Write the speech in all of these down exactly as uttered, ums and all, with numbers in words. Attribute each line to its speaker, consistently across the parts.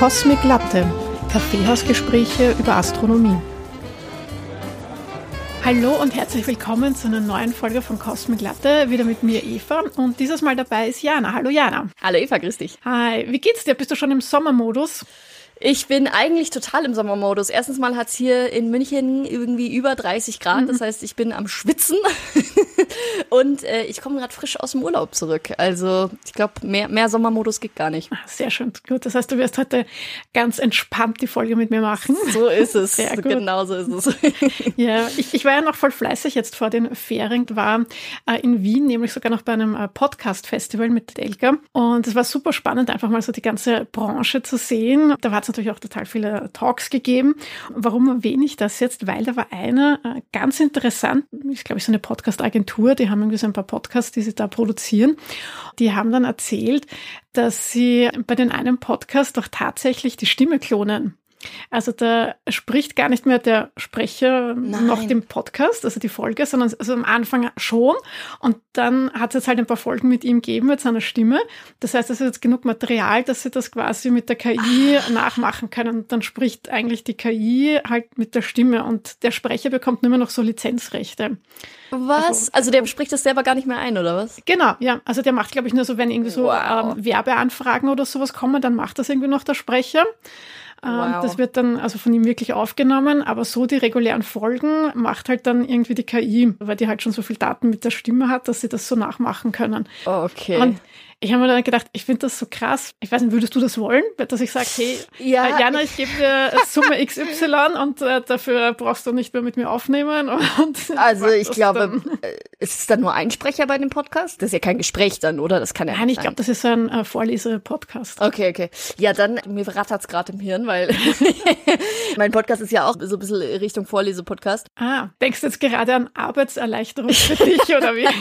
Speaker 1: Cosmic Latte, Kaffeehausgespräche über Astronomie. Hallo und herzlich willkommen zu einer neuen Folge von Cosmic Latte, wieder mit mir Eva und dieses Mal dabei ist Jana. Hallo Jana.
Speaker 2: Hallo Eva, grüß dich.
Speaker 1: Hi, wie geht's dir? Bist du schon im Sommermodus?
Speaker 2: Ich bin eigentlich total im Sommermodus. Erstens mal hat's hier in München irgendwie über dreißig Grad, mhm. Das heißt, ich bin am Schwitzen und äh, ich komme gerade frisch aus dem Urlaub zurück. Also ich glaube, mehr, mehr Sommermodus geht gar nicht.
Speaker 1: Sehr schön, gut. Das heißt, du wirst heute ganz entspannt die Folge mit mir machen.
Speaker 2: So ist es,
Speaker 1: Sehr gut.
Speaker 2: Genau so ist es.
Speaker 1: Ja, ich, ich war ja noch voll fleißig jetzt vor den Ferien, war äh, in Wien, nämlich sogar noch bei einem äh, Podcast-Festival mit Elka und es war super spannend, einfach mal so die ganze Branche zu sehen. Da war natürlich auch total viele Talks gegeben. Warum erwähne ich das jetzt? Weil da war eine äh, ganz interessant, ich glaube, so eine Podcast-Agentur, die haben irgendwie so ein paar Podcasts, die sie da produzieren. Die haben dann erzählt, dass sie bei den einen Podcast doch tatsächlich die Stimme klonen. Also da spricht gar nicht mehr der Sprecher
Speaker 2: Nein.
Speaker 1: noch dem Podcast, also die Folge, sondern also am Anfang schon. Und dann hat es jetzt halt ein paar Folgen mit ihm gegeben, mit seiner Stimme. Das heißt, es ist jetzt genug Material, dass sie das quasi mit der K I ah. nachmachen können. Und dann spricht eigentlich die K I halt mit der Stimme und der Sprecher bekommt nur mehr noch so Lizenzrechte.
Speaker 2: Was? Also, also der spricht das selber gar nicht mehr ein, oder was?
Speaker 1: Genau, ja. Also der macht, glaube ich, nur so, wenn irgendwie so
Speaker 2: wow.
Speaker 1: ähm, Werbeanfragen oder sowas kommen, dann macht das irgendwie noch der Sprecher. Wow. Das wird dann also von ihm wirklich aufgenommen, aber so die regulären Folgen macht halt dann irgendwie die K I, weil die halt schon so viel Daten mit der Stimme hat, dass sie das so nachmachen können.
Speaker 2: Okay.
Speaker 1: Und ich habe mir dann gedacht, ich finde das so krass. Ich weiß nicht, würdest du das wollen? Dass ich sage, hey,
Speaker 2: ja,
Speaker 1: äh, Jana, ich gebe dir Summe X Y und äh, dafür brauchst du nicht mehr mit mir aufnehmen. Und
Speaker 2: also ich glaube, dann. Ist es dann nur ein Sprecher bei dem Podcast? Das ist ja kein Gespräch dann, oder? Das kann ja
Speaker 1: Nein,
Speaker 2: nicht
Speaker 1: ich glaube, das ist so ein äh, Vorlese-Podcast.
Speaker 2: Okay, okay. Ja, dann, mir rattert's gerade im Hirn, weil mein Podcast ist ja auch so ein bisschen Richtung Vorlese-Podcast.
Speaker 1: Ah, denkst du jetzt gerade an Arbeitserleichterung für dich, oder wie?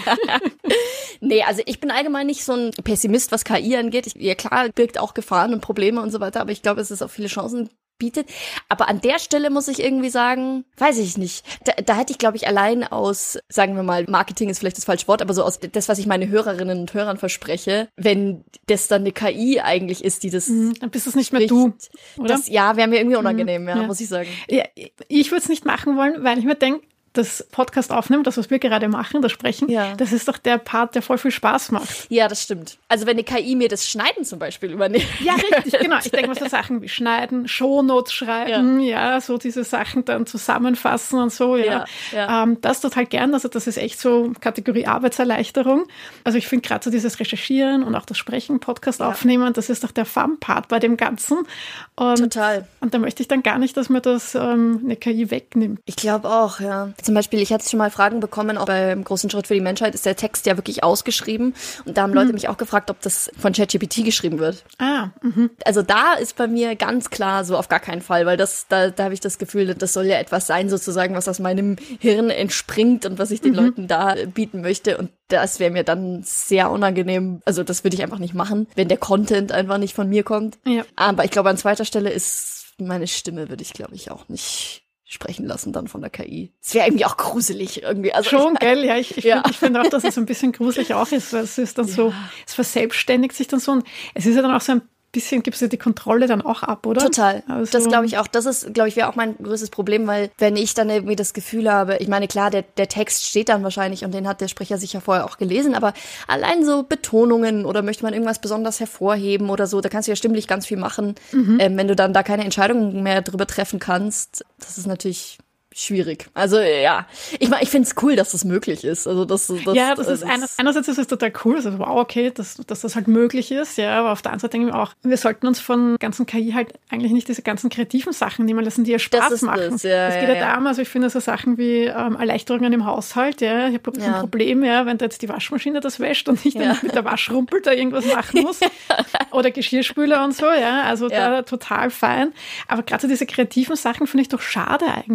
Speaker 2: Nee, also ich bin allgemein nicht so ein Pessimist, was K I angeht. Ich, ja klar, birgt auch Gefahren und Probleme und so weiter, aber ich glaube, es ist auch viele Chancen bietet. Aber an der Stelle muss ich irgendwie sagen, weiß ich nicht. Da, da hätte ich, glaube ich, allein aus, sagen wir mal, Marketing ist vielleicht das falsche Wort, aber so aus das, was ich meine Hörerinnen und Hörern verspreche, wenn das dann eine K I eigentlich ist, die das
Speaker 1: mhm, dann bist es nicht mehr du, oder?
Speaker 2: Das, ja, wäre mir irgendwie unangenehm, mhm, ja, ja, muss ich sagen.
Speaker 1: Ja, ich würde es nicht machen wollen, weil ich mir denke, das Podcast aufnehmen, das, was wir gerade machen, das Sprechen, ja. Das ist doch der Part, der voll viel Spaß macht.
Speaker 2: Ja, das stimmt. Also wenn eine K I mir das Schneiden zum Beispiel übernimmt.
Speaker 1: Ja, richtig, genau. Ich denke mal so Sachen wie Schneiden, Shownotes schreiben, ja. ja, so diese Sachen dann zusammenfassen und so, ja. ja, ja. Ähm, das total gern, also das ist echt so Kategorie Arbeitserleichterung. Also ich finde gerade so dieses Recherchieren und auch das Sprechen, Podcast ja. aufnehmen, das ist doch der Fun-Part bei dem Ganzen. Und,
Speaker 2: total.
Speaker 1: Und da möchte ich dann gar nicht, dass mir das ähm, eine K I wegnimmt.
Speaker 2: Ich glaube auch, ja. Zum Beispiel, ich hatte schon mal Fragen bekommen, auch beim großen Schritt für die Menschheit ist der Text ja wirklich ausgeschrieben. Und da haben Leute mhm. mich auch gefragt, ob das von ChatGPT geschrieben wird.
Speaker 1: Ah, mhm.
Speaker 2: Also da ist bei mir ganz klar so auf gar keinen Fall, weil das da, da habe ich das Gefühl, das soll ja etwas sein sozusagen, was aus meinem Hirn entspringt und was ich den mhm. Leuten da bieten möchte. Und das wäre mir dann sehr unangenehm. Also das würde ich einfach nicht machen, wenn der Content einfach nicht von mir kommt. Ja. Aber ich glaube, an zweiter Stelle ist meine Stimme, würde ich glaube ich auch nicht sprechen lassen dann von der K I. Es wäre irgendwie auch gruselig irgendwie. Also
Speaker 1: schon,
Speaker 2: ich,
Speaker 1: gell? Ja, ich, ich ja. finde find auch, dass es ein bisschen gruselig auch ist, weil es ist dann ja. so, es verselbstständigt sich dann so und es ist ja dann auch so ein bisschen, gibst du die Kontrolle dann auch ab, oder?
Speaker 2: Total.
Speaker 1: Also,
Speaker 2: das glaube ich auch. Das ist, glaube ich, wäre auch mein größtes Problem, weil wenn ich dann irgendwie das Gefühl habe, ich meine, klar, der, der Text steht dann wahrscheinlich und den hat der Sprecher sicher vorher auch gelesen, aber allein so Betonungen oder möchte man irgendwas besonders hervorheben oder so, da kannst du ja stimmlich ganz viel machen. Mhm. Ähm, wenn du dann da keine Entscheidungen mehr drüber treffen kannst, das ist natürlich schwierig. Also ja, ich meine, ich finde es cool, dass das möglich ist. Also das, das
Speaker 1: ja, das ist
Speaker 2: das
Speaker 1: einer, einerseits ist es total cool, also wow, okay, dass, dass das halt möglich ist, ja, aber auf der anderen Seite denke ich mir auch, wir sollten uns von ganzen K I halt eigentlich nicht diese ganzen kreativen Sachen nehmen lassen, die ja Spaß machen. Das, ja, das geht ja, ja darum, also ich finde so Sachen wie ähm, Erleichterungen im Haushalt, ja, ich habe ja. ein Problem, ja, wenn da jetzt die Waschmaschine das wäscht und ich dann ja. mit der Waschrumpel da irgendwas machen muss oder Geschirrspüler und so, ja, also ja. da total fein. Aber gerade so diese kreativen Sachen finde ich doch schade eigentlich, wenn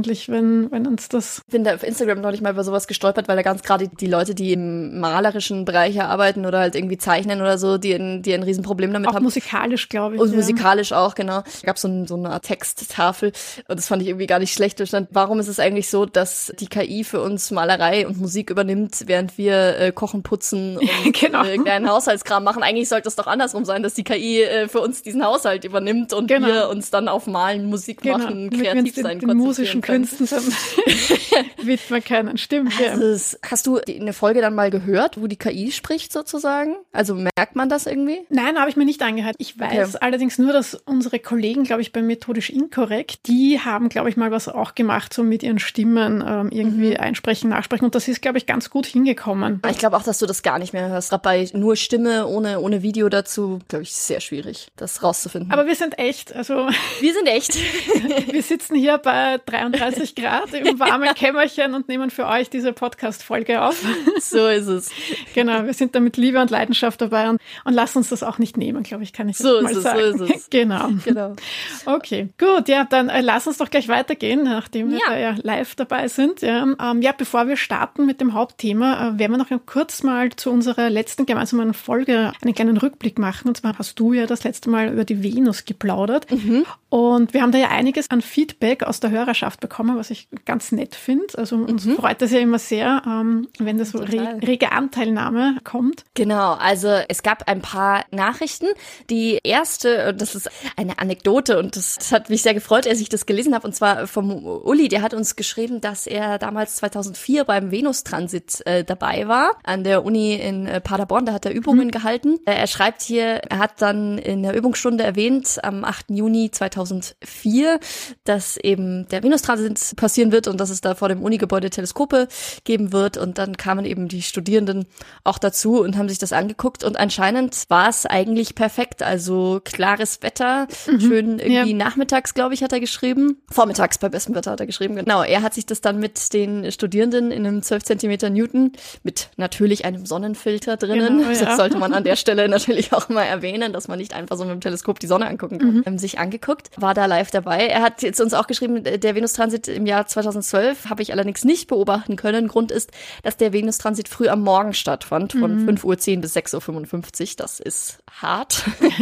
Speaker 1: wenn, wenn uns das...
Speaker 2: Ich bin da auf Instagram neulich mal über sowas gestolpert, weil da ganz gerade die Leute, die im malerischen Bereich arbeiten oder halt irgendwie zeichnen oder so, die ein, die ein Riesenproblem damit
Speaker 1: auch
Speaker 2: haben.
Speaker 1: Musikalisch, glaube ich.
Speaker 2: Und
Speaker 1: ja.
Speaker 2: musikalisch auch, genau. Es gab so, ein, so eine Art Texttafel und das fand ich irgendwie gar nicht schlecht. Da stand, warum ist es eigentlich so, dass die K I für uns Malerei und Musik übernimmt, während wir äh, kochen, putzen und
Speaker 1: genau.
Speaker 2: äh, kleinen Haushaltskram machen? Eigentlich sollte es doch andersrum sein, dass die K I äh, für uns diesen Haushalt übernimmt und genau. wir uns dann auf Malen, Musik
Speaker 1: genau.
Speaker 2: machen,
Speaker 1: Damit
Speaker 2: kreativ
Speaker 1: den,
Speaker 2: sein
Speaker 1: den musischen
Speaker 2: können.
Speaker 1: Künsten dann widmen können. Stimmt,
Speaker 2: also
Speaker 1: ja.
Speaker 2: es, hast du die, eine Folge dann mal gehört, wo die K I spricht sozusagen? Also merkt man das irgendwie?
Speaker 1: Nein, habe ich mir nicht angehört. Ich weiß okay. allerdings nur, dass unsere Kollegen, glaube ich, bei Methodisch Inkorrekt, die haben, glaube ich, mal was auch gemacht, so mit ihren Stimmen ähm, irgendwie mhm. einsprechen, nachsprechen. Und das ist, glaube ich, ganz gut hingekommen.
Speaker 2: Ich glaube auch, dass du das gar nicht mehr hörst. Gerade bei nur Stimme, ohne, ohne Video dazu, glaube ich, sehr schwierig, das rauszufinden.
Speaker 1: Aber wir sind echt. Also
Speaker 2: wir sind echt.
Speaker 1: Wir sitzen hier bei dreiunddreißig Grad im warmen Kämmerchen und nehmen für euch diese Podcast-Folge auf.
Speaker 2: So ist es.
Speaker 1: Genau, wir sind da mit Liebe und Leidenschaft dabei und, und lassen uns das auch nicht nehmen, glaube ich, kann ich
Speaker 2: so
Speaker 1: mal
Speaker 2: ist
Speaker 1: sagen.
Speaker 2: Es, so ist es.
Speaker 1: Genau.
Speaker 2: genau.
Speaker 1: Okay, gut, ja, dann äh, lass uns doch gleich weitergehen, nachdem wir
Speaker 2: ja.
Speaker 1: da ja live dabei sind. Ja, ähm, ja, bevor wir starten mit dem Hauptthema, äh, werden wir noch kurz mal zu unserer letzten gemeinsamen Folge einen kleinen Rückblick machen. Und zwar hast du ja das letzte Mal über die Venus geplaudert.
Speaker 2: Mhm.
Speaker 1: Und wir haben da ja einiges an Feedback aus der Hörerschaft bekommen, was ich ganz nett finde. Also uns mhm. freut das ja immer sehr, ähm, wenn da so re- rege Anteilnahme kommt.
Speaker 2: Genau, also es gab ein paar Nachrichten. Die erste, das ist eine Anekdote und das, das hat mich sehr gefreut, als ich das gelesen habe, und zwar vom Uli, der hat uns geschrieben, dass er damals zweitausendvier beim Venustransit äh, dabei war, an der Uni in äh, Paderborn, da hat er Übungen mhm. gehalten. Äh, er schreibt hier, er hat dann in der Übungsstunde erwähnt, am achten Juni zweitausendvier, dass eben der Venustransit passieren wird und dass es da vor dem Unigebäude Teleskope geben wird, und dann kamen eben die Studierenden auch dazu und haben sich das angeguckt, und anscheinend war es eigentlich perfekt, also klares Wetter, mhm. schön irgendwie ja. nachmittags, glaube ich, hat er geschrieben, vormittags bei bestem Wetter hat er geschrieben, genau, er hat sich das dann mit den Studierenden in einem zwölf Zentimeter Newton mit natürlich einem Sonnenfilter drinnen, genau, ja. das sollte man an der Stelle natürlich auch mal erwähnen, dass man nicht einfach so mit dem Teleskop die Sonne angucken kann, mhm. sich angeguckt, war da live dabei. Er hat jetzt uns auch geschrieben, der Venustransit im Jahr zweitausendzwölf habe ich allerdings nicht beobachten können. Grund ist, dass der Venustransit früh am Morgen stattfand, von mhm. fünf Uhr zehn bis sechs Uhr fünfundfünfzig. Das ist hart.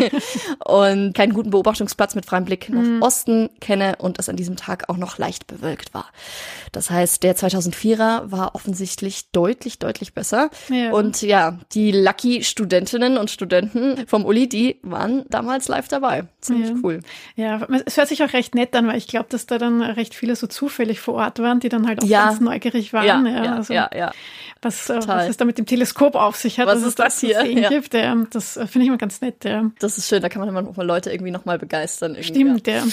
Speaker 2: Und keinen guten Beobachtungsplatz mit freiem Blick nach mhm. Osten kenne und es an diesem Tag auch noch leicht bewölkt war. Das heißt, der zweitausendvierer war offensichtlich deutlich, deutlich besser. Ja. Und ja, die Lucky-Studentinnen und Studenten vom Uli, die waren damals live dabei. Ziemlich
Speaker 1: ja.
Speaker 2: cool.
Speaker 1: Ja, es hört sich auch recht nett an, weil ich glaube, dass da dann recht viele so zufällig vor Ort waren, die dann halt auch
Speaker 2: ja.
Speaker 1: ganz neugierig waren.
Speaker 2: Ja,
Speaker 1: ja,
Speaker 2: ja,
Speaker 1: also
Speaker 2: ja, ja.
Speaker 1: Was, was es da mit dem Teleskop auf sich hat,
Speaker 2: was
Speaker 1: dass
Speaker 2: ist
Speaker 1: es das
Speaker 2: hier?
Speaker 1: zu sehen
Speaker 2: ja.
Speaker 1: gibt. Ja, das finde ich immer ganz nett. Ja.
Speaker 2: Das ist schön, da kann man immer noch mal Leute irgendwie noch mal begeistern. Irgendwie.
Speaker 1: Stimmt, ja.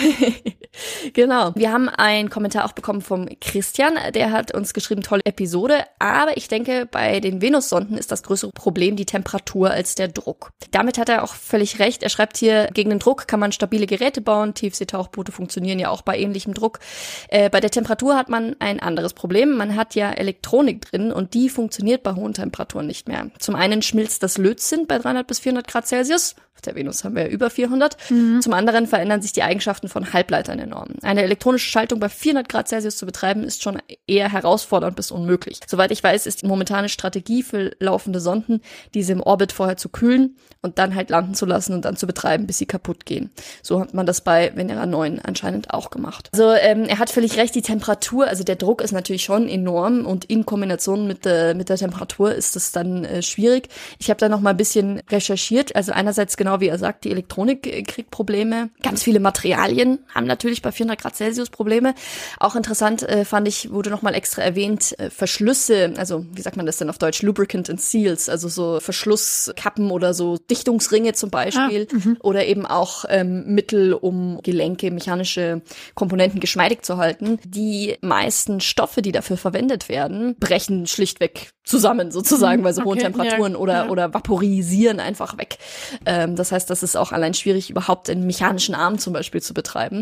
Speaker 2: Genau. Wir haben einen Kommentar auch bekommen vom Christian, der hat uns geschrieben, tolle Episode, aber ich denke, bei den Venussonden ist das größere Problem die Temperatur als der Druck. Damit hat er auch völlig recht. Er schreibt hier, gegen den Druck kann man stabile Geräte bauen, Tiefseetauchboote funktionieren ja auch bei ähnlichem Druck. Äh, bei der Temperatur hat man ein anderes Problem. Man hat ja Elektronik drin und die funktioniert bei hohen Temperaturen nicht mehr. Zum einen schmilzt das Lötzinn bei dreihundert bis vierhundert Grad Celsius. Auf der Venus haben wir ja über vierhundert. Mhm. Zum anderen verändern sich die Eigenschaften von Halbleitern enorm. Eine elektronische Schaltung bei vierhundert Grad Celsius zu betreiben, ist schon eher herausfordernd bis unmöglich. Soweit ich weiß, ist die momentane Strategie für laufende Sonden, diese im Orbit vorher zu kühlen und dann halt landen zu lassen und dann zu betreiben, bis sie kaputt gehen. So hat man das bei Venera neun anscheinend auch gemacht. Also ähm, er hat völlig recht, die Temperatur, also der Druck ist natürlich schon enorm und in Kombination mit der, mit der Temperatur ist es dann äh, schwierig. Ich habe da noch mal ein bisschen recherchiert, also einerseits genau wie er sagt, die Elektronik kriegt Probleme. Ganz viele Materialien haben natürlich bei vierhundert Grad Celsius Probleme. Auch interessant äh, fand ich, wurde nochmal extra erwähnt, äh, Verschlüsse, also wie sagt man das denn auf Deutsch? Lubricant and Seals, also so Verschlusskappen oder so Dichtungsringe zum Beispiel. Ah, oder eben auch ähm, Mittel, um Gelenke, mechanische Komponenten geschmeidig zu halten. Die meisten Stoffe, die dafür verwendet werden, brechen schlichtweg zusammen sozusagen bei so hohen okay, Temperaturen ja, oder, ja. oder vaporisieren einfach weg. Ähm, das heißt, das ist auch allein schwierig, überhaupt einen mechanischen Arm zum Beispiel zu betreiben. Dann gibt es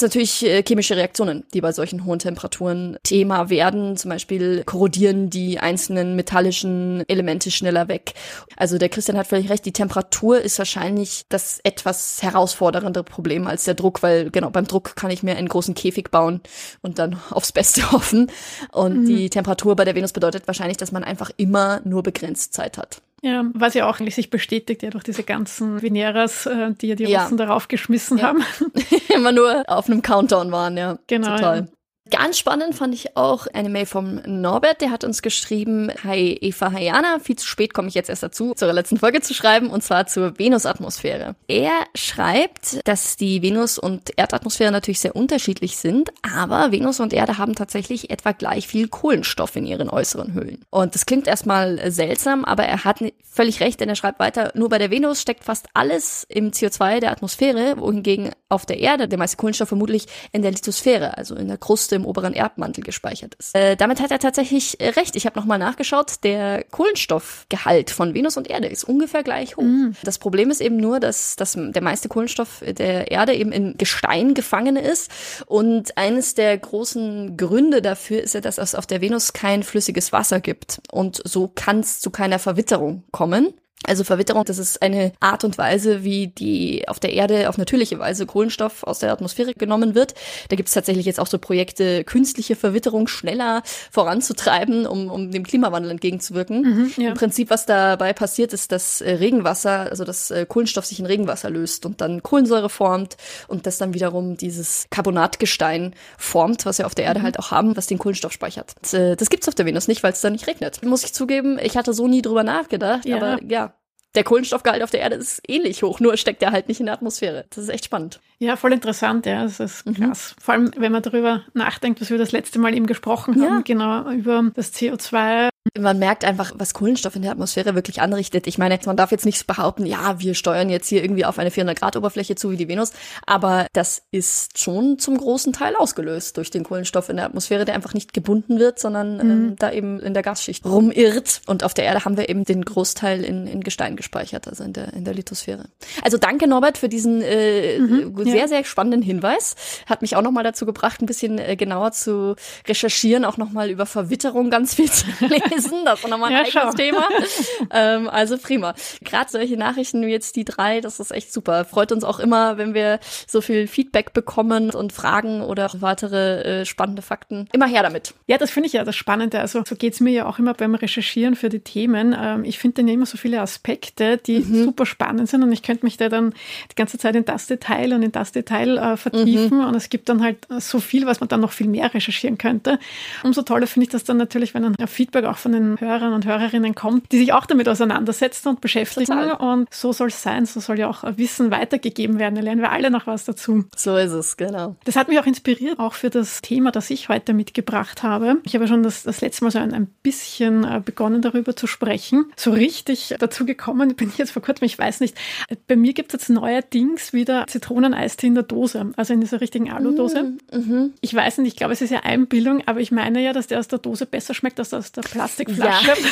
Speaker 2: natürlich äh, chemische Reaktionen, die bei solchen hohen Temperaturen Thema werden. Zum Beispiel korrodieren die einzelnen metallischen Elemente schneller weg. Also der Christian hat völlig recht, die Temperatur ist wahrscheinlich das etwas herausfordernde Problem als der Druck, weil genau beim Druck kann ich mir einen großen Käfig bauen und dann aufs Beste hoffen. Und mhm. die Temperatur bei der Venus bedeutet wahrscheinlich, dass man einfach immer nur begrenzt Zeit hat.
Speaker 1: Ja, was ja auch eigentlich sich bestätigt, ja, durch diese ganzen Veneras, äh, die ja die Russen ja. darauf geschmissen ja. haben.
Speaker 2: Immer nur auf einem Countdown waren, ja.
Speaker 1: Genau.
Speaker 2: Total.
Speaker 1: Ja.
Speaker 2: Ganz spannend fand ich auch eine Mail vom Norbert, der hat uns geschrieben, hi Eva, hi Jana, viel zu spät komme ich jetzt erst dazu, zur letzten Folge zu schreiben, und zwar zur Venusatmosphäre. Er schreibt, dass die Venus- und Erdatmosphäre natürlich sehr unterschiedlich sind, aber Venus und Erde haben tatsächlich etwa gleich viel Kohlenstoff in ihren äußeren Hüllen. Und das klingt erstmal seltsam, aber er hat völlig recht, denn er schreibt weiter, nur bei der Venus steckt fast alles im C O zwei der Atmosphäre, wohingegen auf der Erde der meiste Kohlenstoff vermutlich in der Lithosphäre, also in der Kruste im oberen Erdmantel gespeichert ist. Äh, damit hat er tatsächlich äh, recht. Ich habe nochmal nachgeschaut, der Kohlenstoffgehalt von Venus und Erde ist ungefähr gleich hoch. Mm. Das Problem ist eben nur, dass, dass der meiste Kohlenstoff der Erde eben in Gestein gefangen ist, und eines der großen Gründe dafür ist ja, dass es auf der Venus kein flüssiges Wasser gibt, und so kann es zu keiner Verwitterung kommen. Also Verwitterung, das ist eine Art und Weise, wie die auf der Erde auf natürliche Weise Kohlenstoff aus der Atmosphäre genommen wird. Da gibt es tatsächlich jetzt auch so Projekte, künstliche Verwitterung schneller voranzutreiben, um, um dem Klimawandel entgegenzuwirken. Mhm, ja. Im Prinzip, was dabei passiert, ist, dass Regenwasser, also dass Kohlenstoff sich in Regenwasser löst und dann Kohlensäure formt und das dann wiederum dieses Carbonatgestein formt, was wir auf der Erde mhm. halt auch haben, was den Kohlenstoff speichert. Das, das gibt's auf der Venus nicht, weil es da nicht regnet. Muss ich zugeben, ich hatte so nie drüber nachgedacht, ja. aber ja, der Kohlenstoffgehalt auf der Erde ist ähnlich hoch, nur steckt er halt nicht in der Atmosphäre. Das ist echt spannend. Ja,
Speaker 1: voll interessant, ja, das ist krass. Mhm. Vor allem, wenn man darüber nachdenkt, was wir das letzte Mal eben gesprochen haben, ja. genau, über das C O zwei.
Speaker 2: Man merkt einfach, was Kohlenstoff in der Atmosphäre wirklich anrichtet. Ich meine, man darf jetzt nicht behaupten, ja, wir steuern jetzt hier irgendwie auf eine vierhundert Grad Oberfläche zu wie die Venus, aber das ist schon zum großen Teil ausgelöst durch den Kohlenstoff in der Atmosphäre, der einfach nicht gebunden wird, sondern mhm. ähm, da eben in der Gasschicht rumirrt. Und auf der Erde haben wir eben den Großteil in, in Gestein gespeichert, also in der, in der Lithosphäre. Also danke, Norbert, für diesen äh, mhm, sehr, ja. sehr spannenden Hinweis. Hat mich auch nochmal dazu gebracht, ein bisschen äh, genauer zu recherchieren, auch nochmal über Verwitterung ganz viel zu lesen. Das ist nochmal ein ja, eigenes Thema. ähm, also prima. Gerade solche Nachrichten wie jetzt die drei, das ist echt super. Freut uns auch immer, wenn wir so viel Feedback bekommen und Fragen oder weitere äh, spannende Fakten. Immer her damit.
Speaker 1: Ja, das finde ich ja das Spannende. Also so geht's mir ja auch immer beim Recherchieren für die Themen. Ähm, ich finde dann ja immer so viele Aspekte, die mhm. super spannend sind, und ich könnte mich da dann die ganze Zeit in das Detail und in das Detail äh, vertiefen, mhm. und es gibt dann halt so viel, was man dann noch viel mehr recherchieren könnte. Umso toller finde ich das dann natürlich, wenn dann Feedback auch von den Hörern und Hörerinnen kommt, die sich auch damit auseinandersetzen und beschäftigen. Total. Und so soll es sein, so soll ja auch Wissen weitergegeben werden. Da lernen wir alle noch was dazu.
Speaker 2: So ist es, genau.
Speaker 1: Das hat mich auch inspiriert, auch für das Thema, das ich heute mitgebracht habe. Ich habe ja schon das, das letzte Mal so ein, ein bisschen begonnen, darüber zu sprechen. So richtig dazu gekommen bin ich jetzt vor kurzem, ich weiß nicht. Bei mir gibt es jetzt neuerdings wieder Zitroneneistee in der Dose, also in dieser richtigen Aludose. Mm-hmm. Ich weiß nicht, ich glaube, es ist ja Einbildung, aber ich meine ja, dass der aus der Dose besser schmeckt als aus der Plastikflasche. Ja.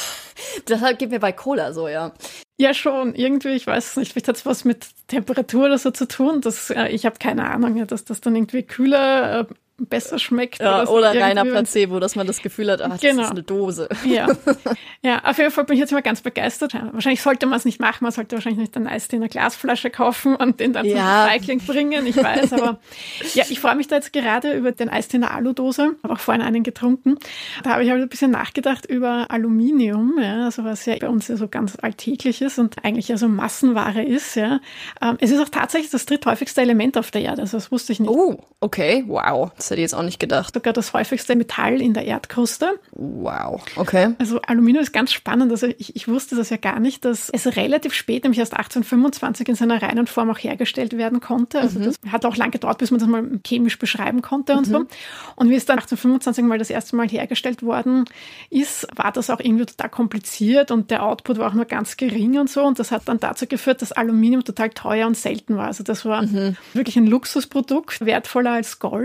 Speaker 2: Das geht mir bei Cola so, ja.
Speaker 1: Ja, schon. Irgendwie, ich weiß es nicht, vielleicht hat es was mit Temperatur oder so zu tun. Das, äh, ich habe keine Ahnung, ja, dass das dann irgendwie kühler äh, besser schmeckt.
Speaker 2: Ja, oder, so oder reiner Placebo, dass man das Gefühl hat, ach,
Speaker 1: genau.
Speaker 2: das ist eine Dose.
Speaker 1: Ja. ja, auf jeden Fall bin ich jetzt immer ganz begeistert. Ja, wahrscheinlich sollte man es nicht machen, man sollte wahrscheinlich nicht einen Eistee in einer Glasflasche kaufen und den dann ja. zum Recycling bringen, ich weiß, aber ja, ich freue mich da jetzt gerade über den Eistee in der Aludose, habe auch vorhin einen getrunken. Da habe ich halt ein bisschen nachgedacht über Aluminium, ja, also was ja bei uns ja so ganz alltäglich ist und eigentlich ja so Massenware ist. Ja. Ähm, es ist auch tatsächlich das dritthäufigste Element auf der Erde, also das wusste ich nicht.
Speaker 2: Oh, okay, wow. Das hätte ich jetzt auch nicht gedacht.
Speaker 1: Sogar das häufigste Metall in der Erdkruste.
Speaker 2: Wow, okay.
Speaker 1: Also Aluminium ist ganz spannend. Also ich, ich wusste das ja gar nicht, dass es relativ spät, nämlich erst achtzehnhundertfünfundzwanzig in seiner reinen Form auch hergestellt werden konnte. Also mhm. das hat auch lange gedauert, bis man das mal chemisch beschreiben konnte und mhm. so. Und wie es dann achtzehnhundertfünfundzwanzig mal das erste Mal hergestellt worden ist, war das auch irgendwie total kompliziert und der Output war auch nur ganz gering und so. Und das hat dann dazu geführt, dass Aluminium total teuer und selten war. Also das war mhm. wirklich ein Luxusprodukt, wertvoller als Gold. Das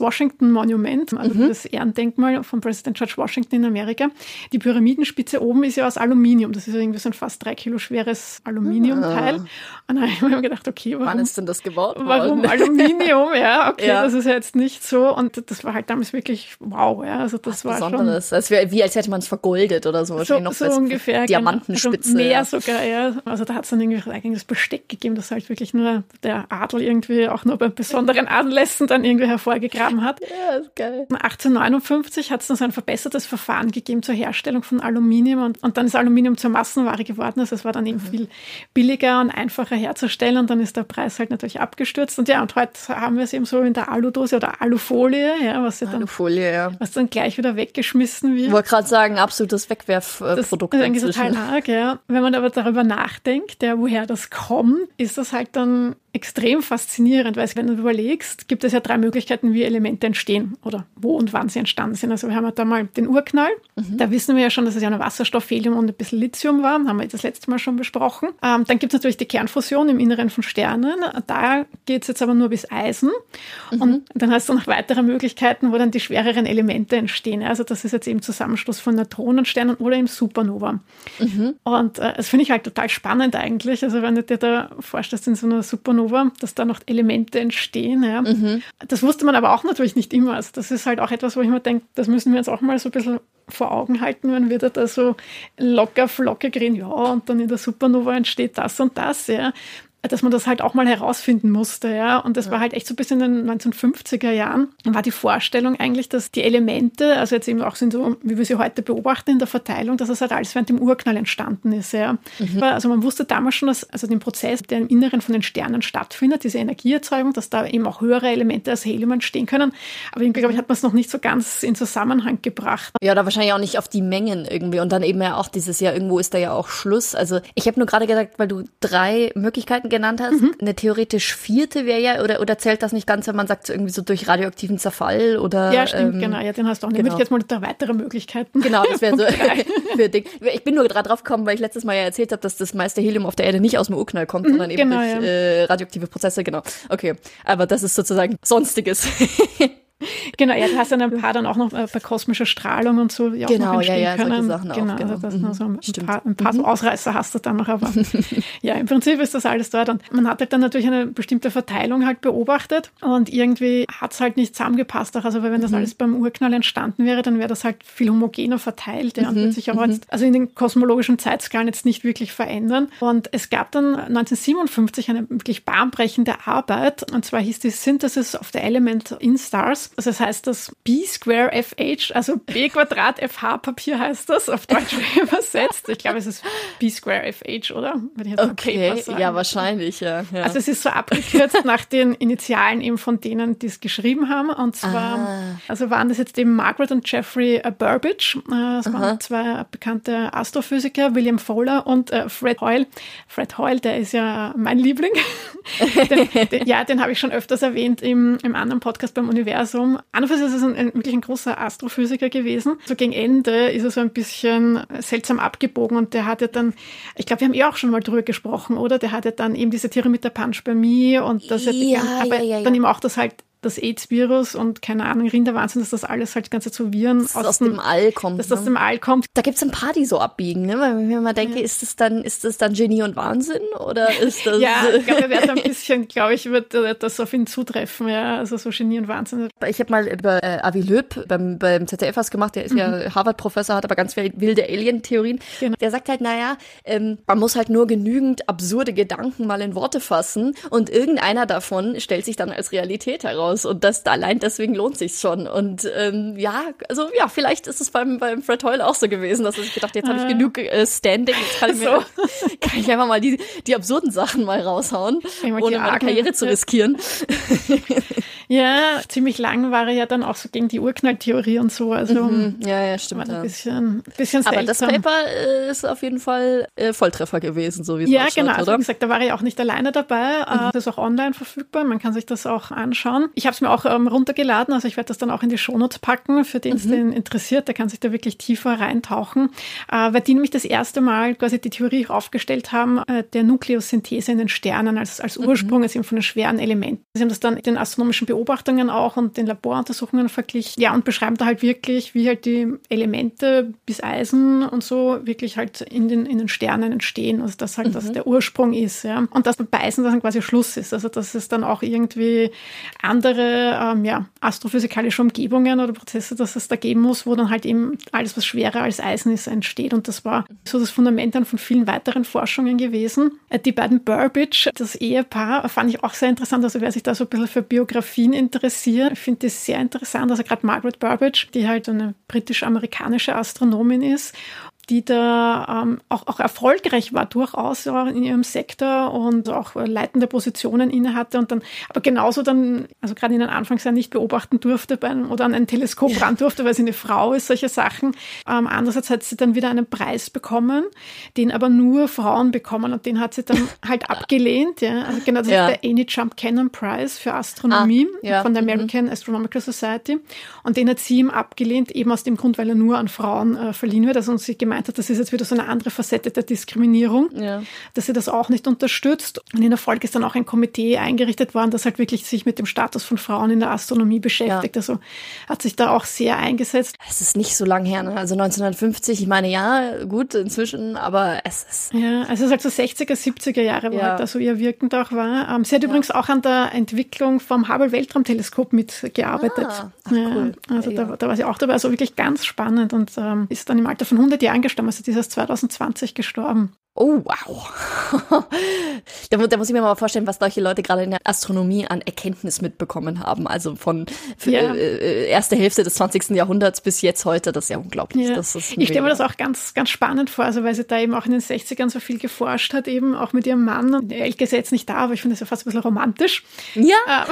Speaker 1: Washington Monument, also
Speaker 2: Mhm.
Speaker 1: das Ehrendenkmal von Präsident George Washington in Amerika. Die Pyramidenspitze oben ist ja aus Aluminium. Das ist irgendwie so ein fast drei Kilo schweres Aluminiumteil. Und dann habe ich mir gedacht, okay, warum,
Speaker 2: Wann ist denn das gebaut worden?
Speaker 1: warum Aluminium? Ja, okay,
Speaker 2: Ja.
Speaker 1: das ist ja jetzt nicht so. Und das war halt damals wirklich wow. Ja, also das
Speaker 2: Was
Speaker 1: war
Speaker 2: Besonderes. Das wäre wie, als hätte man es vergoldet oder so.
Speaker 1: schon
Speaker 2: Wahrscheinlich
Speaker 1: so,
Speaker 2: noch
Speaker 1: so
Speaker 2: als
Speaker 1: ungefähr.
Speaker 2: Diamantenspitze.
Speaker 1: Genau. Also mehr
Speaker 2: ja.
Speaker 1: sogar, ja. Also da hat es dann irgendwie eigenes Besteck gegeben, das halt wirklich nur der Adel irgendwie auch nur bei besonderen Anlässen dann irgendwie hervorgegraben hat.
Speaker 2: Ja, ist geil.
Speaker 1: achtzehnhundertneunundfünfzig hat es dann so ein verbessertes Verfahren gegeben zur Herstellung von Aluminium und, und dann ist Aluminium zur Massenware geworden. Also es war dann eben
Speaker 2: Mhm.
Speaker 1: viel billiger und einfacher herzustellen und dann ist der Preis halt natürlich abgestürzt. Und ja, und heute haben wir es eben so in der Aludose oder Alufolie, ja, was ja dann,
Speaker 2: Alufolie, ja.
Speaker 1: was dann gleich wieder weggeschmissen wird.
Speaker 2: Ich wollte gerade sagen, absolutes
Speaker 1: Das
Speaker 2: Wegwerfprodukt
Speaker 1: ist eigentlich
Speaker 2: inzwischen.
Speaker 1: total arg, ja. Wenn man aber darüber nachdenkt, ja, woher das kommt, ist das halt dann extrem faszinierend, weil wenn du überlegst, gibt es ja drei Möglichkeiten, wie Elemente entstehen oder wo und wann sie entstanden sind. Also wir haben ja da mal den Urknall.
Speaker 2: Mhm.
Speaker 1: Da wissen wir ja schon, dass es ja nur Wasserstoff, Helium und ein bisschen Lithium war. Haben wir das letzte Mal schon besprochen. Ähm, dann gibt es natürlich die Kernfusion im Inneren von Sternen. Da geht es jetzt aber nur bis Eisen.
Speaker 2: Mhm.
Speaker 1: Und dann hast du noch weitere Möglichkeiten, wo dann die schwereren Elemente entstehen. Also das ist jetzt eben Zusammenschluss von Neutronensternen oder eben Supernova.
Speaker 2: Mhm.
Speaker 1: Und äh, das finde ich halt total spannend eigentlich. Also wenn du dir da vorstellst in so einer Supernova, dass da noch Elemente entstehen. Ja.
Speaker 2: Mhm.
Speaker 1: Das wusste man aber auch natürlich nicht immer. Also das ist halt auch etwas, wo ich mir denke, das müssen wir uns auch mal so ein bisschen vor Augen halten, wenn wir da so locker flockig reden, ja, und dann in der Supernova entsteht das und das, ja. Dass man das halt auch mal herausfinden musste, ja. Und das ja. war halt echt so bis in den neunzehnhundertfünfziger Jahren, war die Vorstellung eigentlich, dass die Elemente, also jetzt eben auch sind so, wie wir sie heute beobachten in der Verteilung, dass das halt alles während dem Urknall entstanden ist, ja. Mhm. Also man wusste damals schon, dass also den Prozess, der im Inneren von den Sternen stattfindet, diese Energieerzeugung, dass da eben auch höhere Elemente als Helium entstehen können. Aber irgendwie, glaube ich, hat man es noch nicht so ganz in Zusammenhang gebracht.
Speaker 2: Ja, oder wahrscheinlich auch nicht auf die Mengen irgendwie. Und dann eben ja auch dieses Jahr, irgendwo ist da ja auch Schluss. Also ich habe nur gerade gesagt, weil du drei Möglichkeiten genannt hast. Mhm. Eine theoretisch vierte wäre ja, oder, oder zählt das nicht ganz, wenn man sagt, so irgendwie so durch radioaktiven Zerfall oder.
Speaker 1: Ja, stimmt,
Speaker 2: ähm,
Speaker 1: genau. Ja, den hast du auch nicht.
Speaker 2: Genau.
Speaker 1: Würde ich jetzt mal da weitere Möglichkeiten.
Speaker 2: Genau, das wäre so für Ding. Ich bin nur gerade drauf gekommen, weil ich letztes Mal ja erzählt habe, dass das meiste Helium auf der Erde nicht aus dem Urknall kommt, sondern eben
Speaker 1: genau,
Speaker 2: durch
Speaker 1: ja.
Speaker 2: äh, radioaktive Prozesse, genau. Okay, aber das ist sozusagen Sonstiges.
Speaker 1: Genau, ja, du hast dann ein paar dann auch noch bei kosmischer Strahlung und so die auch
Speaker 2: genau,
Speaker 1: noch entstehen
Speaker 2: ja, ja,
Speaker 1: können.
Speaker 2: solche Sachen
Speaker 1: genau,
Speaker 2: auch, genau.
Speaker 1: Also das
Speaker 2: Mhm.
Speaker 1: noch so ein
Speaker 2: Stimmt.
Speaker 1: paar, ein paar
Speaker 2: Mhm.
Speaker 1: Ausreißer hast du dann noch, aber ja, im Prinzip ist das alles dort. Und man hat halt dann natürlich eine bestimmte Verteilung halt beobachtet und irgendwie hat es halt nicht zusammengepasst. Auch. Also weil wenn das
Speaker 2: Mhm.
Speaker 1: alles beim Urknall entstanden wäre, dann wäre das halt viel homogener verteilt. Ja, und
Speaker 2: Mhm.
Speaker 1: wird sich aber
Speaker 2: Mhm.
Speaker 1: jetzt, also in den kosmologischen Zeitskalen jetzt nicht wirklich verändern. Und es gab dann neunzehnhundertsiebenundfünfzig eine wirklich bahnbrechende Arbeit, und zwar hieß die Synthesis of the Element in Stars. Also das heißt, das B-Square F H, also B Quadrat F H Papier heißt das, auf Deutsch übersetzt. Ich glaube, es ist B-Square F H, oder? Wenn ich jetzt
Speaker 2: Okay,
Speaker 1: Paper sage.
Speaker 2: ja, wahrscheinlich, ja. ja.
Speaker 1: Also es ist so abgekürzt nach den Initialen eben von denen, die es geschrieben haben. Und zwar,
Speaker 2: Ah.
Speaker 1: also waren das jetzt eben Margaret und Jeffrey Burbidge. Das
Speaker 2: Aha.
Speaker 1: waren zwei bekannte Astrophysiker, William Fowler und äh, Fred Hoyle. Fred Hoyle, der ist ja mein Liebling. den, den, ja, den habe ich schon öfters erwähnt im, im anderen Podcast beim Universum. An und für sich ist es ein, ein, wirklich ein großer Astrophysiker gewesen. So gegen Ende ist er so ein bisschen seltsam abgebogen und der hat ja dann, ich glaube, wir haben eh auch schon mal drüber gesprochen, oder? Der hat ja dann eben diese Theorie mit der Panspermie und das
Speaker 2: Ja,
Speaker 1: ja, die, aber
Speaker 2: ja, ja, ja.
Speaker 1: dann eben auch das halt das AIDS-Virus und keine Ahnung, Rinderwahnsinn, dass das alles halt die ganze Zeit so Viren
Speaker 2: dass das aus dem All kommt.
Speaker 1: dass das aus
Speaker 2: ne?
Speaker 1: dem All kommt.
Speaker 2: Da gibt's ein paar, die so abbiegen, ne? Weil ich mir mal denke,
Speaker 1: Ja.
Speaker 2: ist das dann, ist das dann Genie und Wahnsinn oder ist das?
Speaker 1: Ja, ich glaube, er wird ein bisschen, glaube ich, wird äh, das auf ihn zutreffen, ja, also so Genie und Wahnsinn.
Speaker 2: Ich habe mal über äh, Avi Loeb beim, beim Z D F was gemacht, der ist
Speaker 1: Mhm.
Speaker 2: ja Harvard-Professor, hat aber ganz wilde Alien-Theorien.
Speaker 1: Genau.
Speaker 2: Der sagt halt, naja, ähm, man muss halt nur genügend absurde Gedanken mal in Worte fassen und irgendeiner davon stellt sich dann als Realität heraus und das allein deswegen lohnt sich's schon. Und ähm, ja, also ja, vielleicht ist es beim, beim Fred Hoyle auch so gewesen, dass er sich gedacht, jetzt habe ich
Speaker 1: Ah.
Speaker 2: genug äh, Standing, jetzt kann ich, mir, kann ich einfach mal die, die absurden Sachen mal raushauen,
Speaker 1: Einmal die
Speaker 2: ohne meine
Speaker 1: Argen-
Speaker 2: Karriere zu riskieren.
Speaker 1: Ja, ziemlich lang war er ja dann auch so gegen die Urknalltheorie und so, also
Speaker 2: Mhm. Ja, ja,
Speaker 1: war
Speaker 2: stimmt.
Speaker 1: ein
Speaker 2: Ja.
Speaker 1: bisschen, bisschen
Speaker 2: Aber
Speaker 1: seltsam.
Speaker 2: das Paper äh, ist auf jeden Fall äh, Volltreffer gewesen, so wie es
Speaker 1: Ja,
Speaker 2: ausschaut,
Speaker 1: genau. Also
Speaker 2: oder?
Speaker 1: wie gesagt, da war ich auch nicht alleine dabei. Mhm. Das ist auch online verfügbar. Man kann sich das auch anschauen. Ich habe es mir auch ähm, runtergeladen. Also ich werde das dann auch in die Shownotes packen. Für den es
Speaker 2: Mhm.
Speaker 1: den interessiert, der kann sich da wirklich tiefer reintauchen. Äh, weil die nämlich das erste Mal quasi die Theorie aufgestellt haben, äh, der Nukleosynthese in den Sternen als, als Ursprung, mhm. also eben von den schweren Elementen. Sie haben das dann den astronomischen Beobachtungen auch und den Laboruntersuchungen verglichen. Ja, und beschreibt da halt wirklich, wie halt die Elemente bis Eisen und so wirklich halt in den, in den Sternen entstehen. Also dass halt mhm. das der Ursprung ist. Ja. Und dass bei Eisen das dann quasi Schluss ist. Also dass es dann auch irgendwie andere ähm, ja, astrophysikalische Umgebungen oder Prozesse, dass es da geben muss, wo dann halt eben alles, was schwerer als Eisen ist, entsteht. Und das war so das Fundament dann von vielen weiteren Forschungen gewesen. Die beiden Burbage, das Ehepaar, fand ich auch sehr interessant. Also wer sich da so ein bisschen für Biografien interessiert, ich finde das sehr interessant. Also gerade Margaret Burbage, die halt eine britisch-amerikanische Astronomin ist, die da ähm, auch, auch erfolgreich war durchaus ja, in ihrem Sektor und auch leitende Positionen innehatte und dann aber genauso dann, also gerade in den Anfangsjahren nicht beobachten durfte bei einem, oder an ein Teleskop ran durfte, weil sie eine Frau ist, solche Sachen. Ähm, andererseits hat sie dann wieder einen Preis bekommen, den aber nur Frauen bekommen und den hat sie dann halt abgelehnt. Ja. Also genau, das ja. ist der Annie Jump Cannon Prize für Astronomie ah, ja. von der American mhm. Astronomical Society und den hat sie ihm abgelehnt, eben aus dem Grund, weil er nur an Frauen äh, verliehen wird. Also und sie gemeint hat, das ist jetzt wieder so eine andere Facette der Diskriminierung, ja. dass sie das auch nicht unterstützt. Und in der Folge ist dann auch ein Komitee eingerichtet worden, das halt wirklich sich mit dem Status von Frauen in der Astronomie beschäftigt. Ja. Also hat sich da auch sehr eingesetzt.
Speaker 2: Es ist nicht so lang her, ne? Also neunzehnhundertfünfzig, ich meine, ja, gut, inzwischen, aber es ist...
Speaker 1: Ja, also es ist halt so sechziger, siebziger Jahre, wo ja. halt da so ihr Wirkend auch war. Um, sie hat ja. übrigens auch an der Entwicklung vom Hubble-Weltraumteleskop mitgearbeitet. Ah, ach, ja, cool. Also ja. da, da war sie auch dabei, also wirklich ganz spannend und ähm, ist dann im Alter von hundert Jahren gestorben. Also die ist erst zwanzig zwanzig gestorben.
Speaker 2: Oh, wow. da, da muss ich mir mal vorstellen, was solche Leute gerade in der Astronomie an Erkenntnis mitbekommen haben. Also von ja. äh, erste Hälfte des zwanzigsten Jahrhunderts bis jetzt heute. Das ist ja unglaublich.
Speaker 1: Ja.
Speaker 2: Das ist
Speaker 1: ich stelle mir das auch ganz, ganz spannend vor, also weil sie da eben auch in den sechzigern so viel geforscht hat, eben auch mit ihrem Mann. Und Elke ist jetzt nicht da, aber ich finde das ja fast ein bisschen romantisch.
Speaker 2: Ja.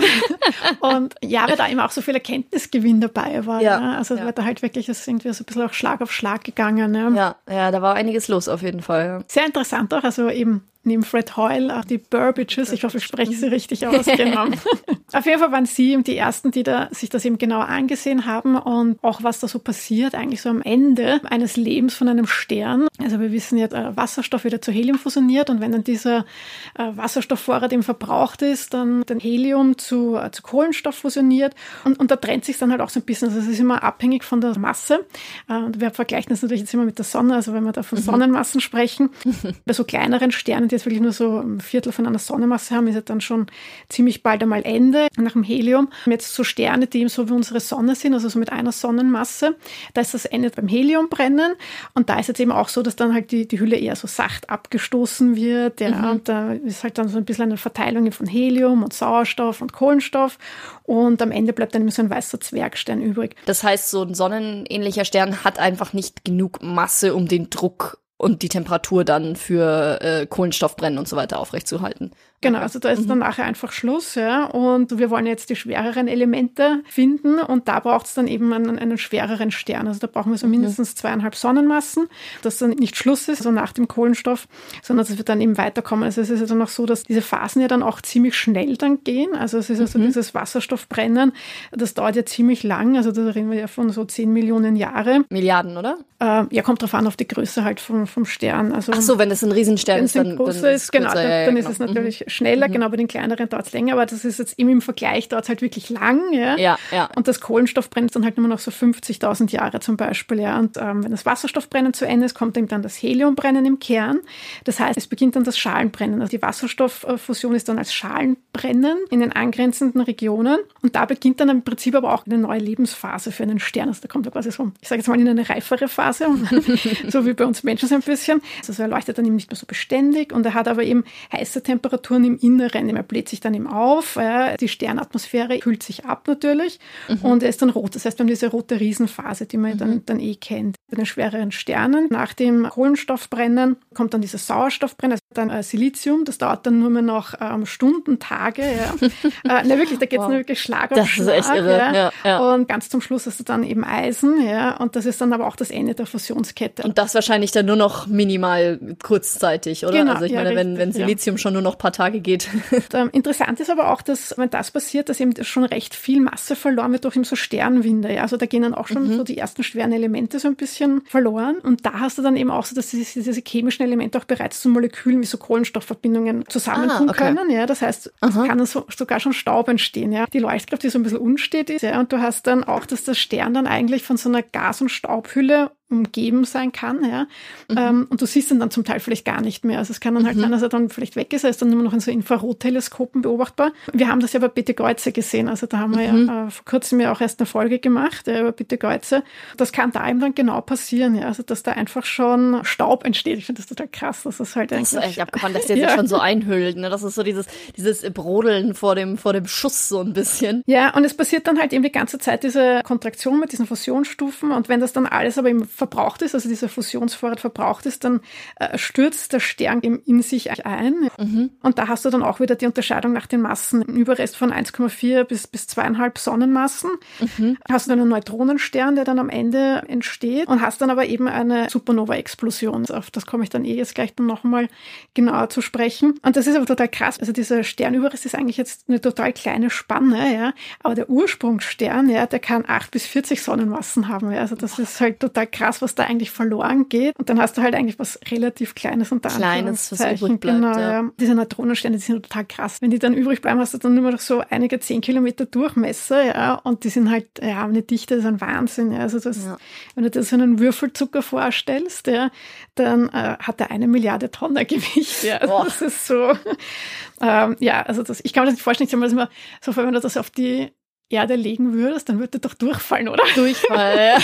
Speaker 1: Und ja, weil da eben auch so viel Erkenntnisgewinn dabei war.
Speaker 2: Ja.
Speaker 1: Ne? Also ja. weil da halt wirklich ist irgendwie so ein bisschen auch Schlag auf Schlag gegangen. Ne?
Speaker 2: Ja, ja, da war einiges los auf jeden Fall.
Speaker 1: Sehr interessant auch, also eben neben Fred Hoyle auch die Burbages, ich hoffe, ich spreche sie richtig aus, genau. Auf jeden Fall waren sie eben die Ersten, die da sich das eben genauer angesehen haben und auch was da so passiert, eigentlich so am Ende eines Lebens von einem Stern. Also wir wissen ja, der Wasserstoff wieder zu Helium fusioniert und wenn dann dieser äh, Wasserstoffvorrat eben verbraucht ist, dann den Helium zu, äh, zu Kohlenstoff fusioniert und, und da trennt sich dann halt auch so ein bisschen, also es ist immer abhängig von der Masse. Äh, und wir vergleichen das natürlich jetzt immer mit der Sonne, also wenn wir da von mhm. Sonnenmassen sprechen, bei so kleineren Sternen, die jetzt wirklich nur so ein Viertel von einer Sonnenmasse haben, ist ja dann schon ziemlich bald einmal Ende nach dem Helium. Jetzt so Sterne, die eben so wie unsere Sonne sind, also so mit einer Sonnenmasse, da ist das Ende beim Heliumbrennen und da ist jetzt eben auch so, dass dann halt die, die Hülle eher so sacht abgestoßen wird, ja, mhm. und da ist halt dann so ein bisschen eine Verteilung von Helium und Sauerstoff und Kohlenstoff und am Ende bleibt dann immer so ein weißer Zwergstern übrig.
Speaker 2: Das heißt, so ein sonnenähnlicher Stern hat einfach nicht genug Masse, um den Druck und die Temperatur dann für äh, Kohlenstoffbrennen und so weiter aufrechtzuerhalten.
Speaker 1: Genau, also da ist mhm. dann nachher einfach Schluss, ja. Und wir wollen jetzt die schwereren Elemente finden und da braucht es dann eben einen, einen schwereren Stern. Also da brauchen wir so mindestens mhm. zweieinhalb Sonnenmassen, dass dann nicht Schluss ist, so nach dem Kohlenstoff, sondern dass wir dann eben weiterkommen. Also es ist ja dann auch so, dass diese Phasen ja dann auch ziemlich schnell dann gehen. Also es ist also mhm. dieses Wasserstoffbrennen, das dauert ja ziemlich lang. Also da reden wir ja von so zehn Millionen Jahre.
Speaker 2: Milliarden, oder?
Speaker 1: Äh, ja, kommt drauf an, auf die Größe halt vom, vom Stern. Also,
Speaker 2: ach so, wenn es ein Riesenstern ist, dann,
Speaker 1: dann
Speaker 2: ist
Speaker 1: es genau,
Speaker 2: kürzer,
Speaker 1: dann,
Speaker 2: ja, ja,
Speaker 1: dann
Speaker 2: genau.
Speaker 1: ist es natürlich
Speaker 2: mhm.
Speaker 1: schneller,
Speaker 2: mhm.
Speaker 1: genau, bei den kleineren dauert es länger, aber das ist jetzt eben im Vergleich, dauert es halt wirklich lang, ja.
Speaker 2: Ja, ja.
Speaker 1: Und das Kohlenstoffbrennen ist dann halt nur noch so fünfzigtausend Jahre zum Beispiel, ja. Und ähm, wenn das Wasserstoffbrennen zu Ende ist, kommt eben dann das Heliumbrennen im Kern. Das heißt, es beginnt dann das Schalenbrennen. Also die Wasserstofffusion ist dann als Schalenbrennen in den angrenzenden Regionen und da beginnt dann im Prinzip aber auch eine neue Lebensphase für einen Stern. Also da kommt er quasi so, ich sage jetzt mal, in eine reifere Phase, so wie bei uns Menschen so ein bisschen. Also er leuchtet dann eben nicht mehr so beständig und er hat aber eben heiße Temperaturen im Inneren. Er bläht sich dann eben auf, äh, die Sternatmosphäre kühlt sich ab natürlich mhm. und er ist dann rot. Das heißt, wir haben diese rote Riesenphase, die man mhm. dann, dann eh kennt. Bei den schwereren Sternen, nach dem Kohlenstoffbrennen kommt dann dieses Sauerstoffbrennen, also dann äh, Silizium, das dauert dann nur mehr noch ähm, Stunden, Tage. Ja. äh, ne, wirklich, da geht es wow. nur wirklich Schlag auf
Speaker 2: das
Speaker 1: Schlag.
Speaker 2: Ist echt irre.
Speaker 1: Ja.
Speaker 2: Ja, ja.
Speaker 1: Und ganz zum Schluss hast du dann eben Eisen, ja, und das ist dann aber auch das Ende der Fusionskette.
Speaker 2: Und das wahrscheinlich dann nur noch minimal kurzzeitig, oder?
Speaker 1: Genau,
Speaker 2: also ich
Speaker 1: ja,
Speaker 2: meine,
Speaker 1: richtig,
Speaker 2: wenn, wenn Silizium ja. schon nur noch ein paar Tage Tage geht.
Speaker 1: Ähm, interessant ist aber auch, dass, wenn das passiert, dass eben schon recht viel Masse verloren wird durch eben so Sternwinde. Ja? Also da gehen dann auch schon mhm. so die ersten schweren Elemente so ein bisschen verloren. Und da hast du dann eben auch so, dass diese, diese chemischen Elemente auch bereits zu Molekülen wie so Kohlenstoffverbindungen zusammentun ah, okay. können. Ja? Das heißt, es kann dann so, sogar schon Staub entstehen. Ja? Die Leuchtkraft, die so ein bisschen unstet ist. Ja? Und du hast dann auch, dass der Stern dann eigentlich von so einer Gas- und Staubhülle umgeben sein kann, ja. Mhm. Ähm, und du siehst ihn dann zum Teil vielleicht gar nicht mehr. Also es kann dann halt mhm. sein, dass er dann vielleicht weg ist. Er ist dann nur noch in so Infrarotteleskopen beobachtbar. Wir haben das ja bei Beteigeuze gesehen. Also da haben wir mhm. ja äh, vor kurzem ja auch erst eine Folge gemacht äh, über Beteigeuze. Das kann da eben dann genau passieren, ja. Also dass da einfach schon Staub entsteht. Ich finde das total krass, dass das halt eigentlich...
Speaker 2: Das ist echt abgefahren, dass der ja. sich schon so einhüllt. Ne? Das ist so dieses, dieses Brodeln vor dem, vor dem Schuss so ein bisschen.
Speaker 1: Ja, und es passiert dann halt eben die ganze Zeit diese Kontraktion mit diesen Fusionsstufen. Und wenn das dann alles aber im verbraucht ist, also dieser Fusionsvorrat verbraucht ist, dann äh, stürzt der Stern eben in sich ein. Mhm. Und da hast du dann auch wieder die Unterscheidung nach den Massen. Im Überrest von eins Komma vier bis, bis zweieinhalb Sonnenmassen mhm. hast du einen Neutronenstern, der dann am Ende entsteht und hast dann aber eben eine Supernova-Explosion. Auf das komme ich dann eh jetzt gleich dann nochmal genauer zu sprechen. Und das ist aber total krass. Also dieser Sternüberrest ist eigentlich jetzt eine total kleine Spanne, ja. Aber der Ursprungsstern, ja, der kann acht bis vierzig Sonnenmassen haben. Ja. Also das ist halt total krass, was da eigentlich verloren geht. Und dann hast du halt eigentlich was relativ Kleines unter
Speaker 2: Kleines, was übrig bleibt.
Speaker 1: Genau, ja. Ja. Diese Neutronensterne, die sind total krass. Wenn die dann übrig bleiben, hast du dann nur noch so einige zehn Kilometer Durchmesser, ja, und die sind halt, ja, eine Dichte, das ist ein Wahnsinn, ja. Also das, ja. wenn du dir so einen Würfelzucker vorstellst, ja, dann äh, hat er eine Milliarde Tonnen Gewicht, ja. Also das ist so, ähm, ja, also das, ich kann mir das nicht vorstellen, ich sag mal, das immer so, wenn du das auf die Erde legen würdest, dann würde doch durchfallen, oder?
Speaker 2: Durchfallen, ja.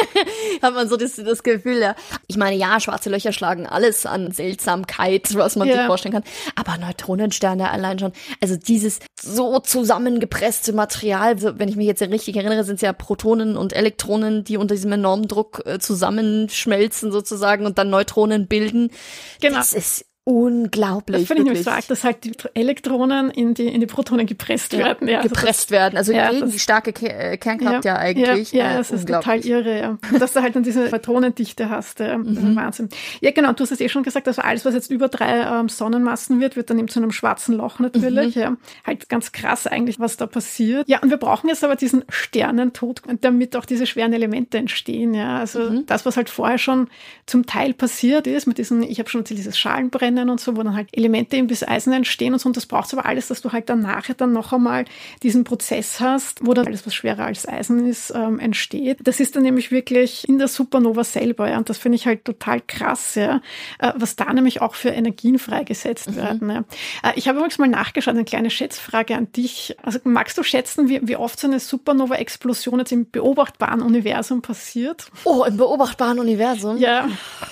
Speaker 2: Hat man so das, das Gefühl, ja. Ich meine, ja, schwarze Löcher schlagen alles an Seltsamkeit, was man ja. sich vorstellen kann. Aber Neutronensterne allein schon, also dieses so zusammengepresste Material, so, wenn ich mich jetzt richtig erinnere, sind es ja Protonen und Elektronen, die unter diesem enormen Druck äh, zusammenschmelzen sozusagen und dann Neutronen bilden.
Speaker 1: Genau.
Speaker 2: Das ist unglaublich.
Speaker 1: Das finde ich nämlich so arg, dass halt die Elektronen in die, in die Protonen gepresst
Speaker 2: ja,
Speaker 1: werden. Ja,
Speaker 2: gepresst
Speaker 1: also das,
Speaker 2: werden, also
Speaker 1: ja,
Speaker 2: gegen
Speaker 1: das,
Speaker 2: die starke Ke- Kernkraft ja, ja eigentlich.
Speaker 1: Ja, ja, das ist total irre, ja. Dass du halt dann diese Neutronendichte hast, ja, das ist ein Wahnsinn. Ja, genau, du hast es eh schon gesagt, also alles, was jetzt über drei ähm, Sonnenmassen wird, wird dann eben zu einem schwarzen Loch natürlich. Mhm. Ja. Halt ganz krass eigentlich, was da passiert. Ja, und wir brauchen jetzt aber diesen Sternentod, damit auch diese schweren Elemente entstehen. Ja. Also mhm. das, was halt vorher schon zum Teil passiert ist, mit diesen, ich habe schon erzählt, dieses Schalenbrennen und so, wo dann halt Elemente eben bis Eisen entstehen und so. Und das braucht aber alles, dass du halt dann nachher dann noch einmal diesen Prozess hast, wo dann alles, was schwerer als Eisen ist, ähm, entsteht. Das ist dann nämlich wirklich in der Supernova selber. Ja. Und das finde ich halt total krass, ja, äh, was da nämlich auch für Energien freigesetzt mhm. werden. Ja. Äh, ich habe übrigens mal nachgeschaut, eine kleine Schätzfrage an dich. Also magst du schätzen, wie, wie oft so eine Supernova-Explosion jetzt im beobachtbaren Universum passiert?
Speaker 2: Oh, im beobachtbaren Universum?
Speaker 1: Ja.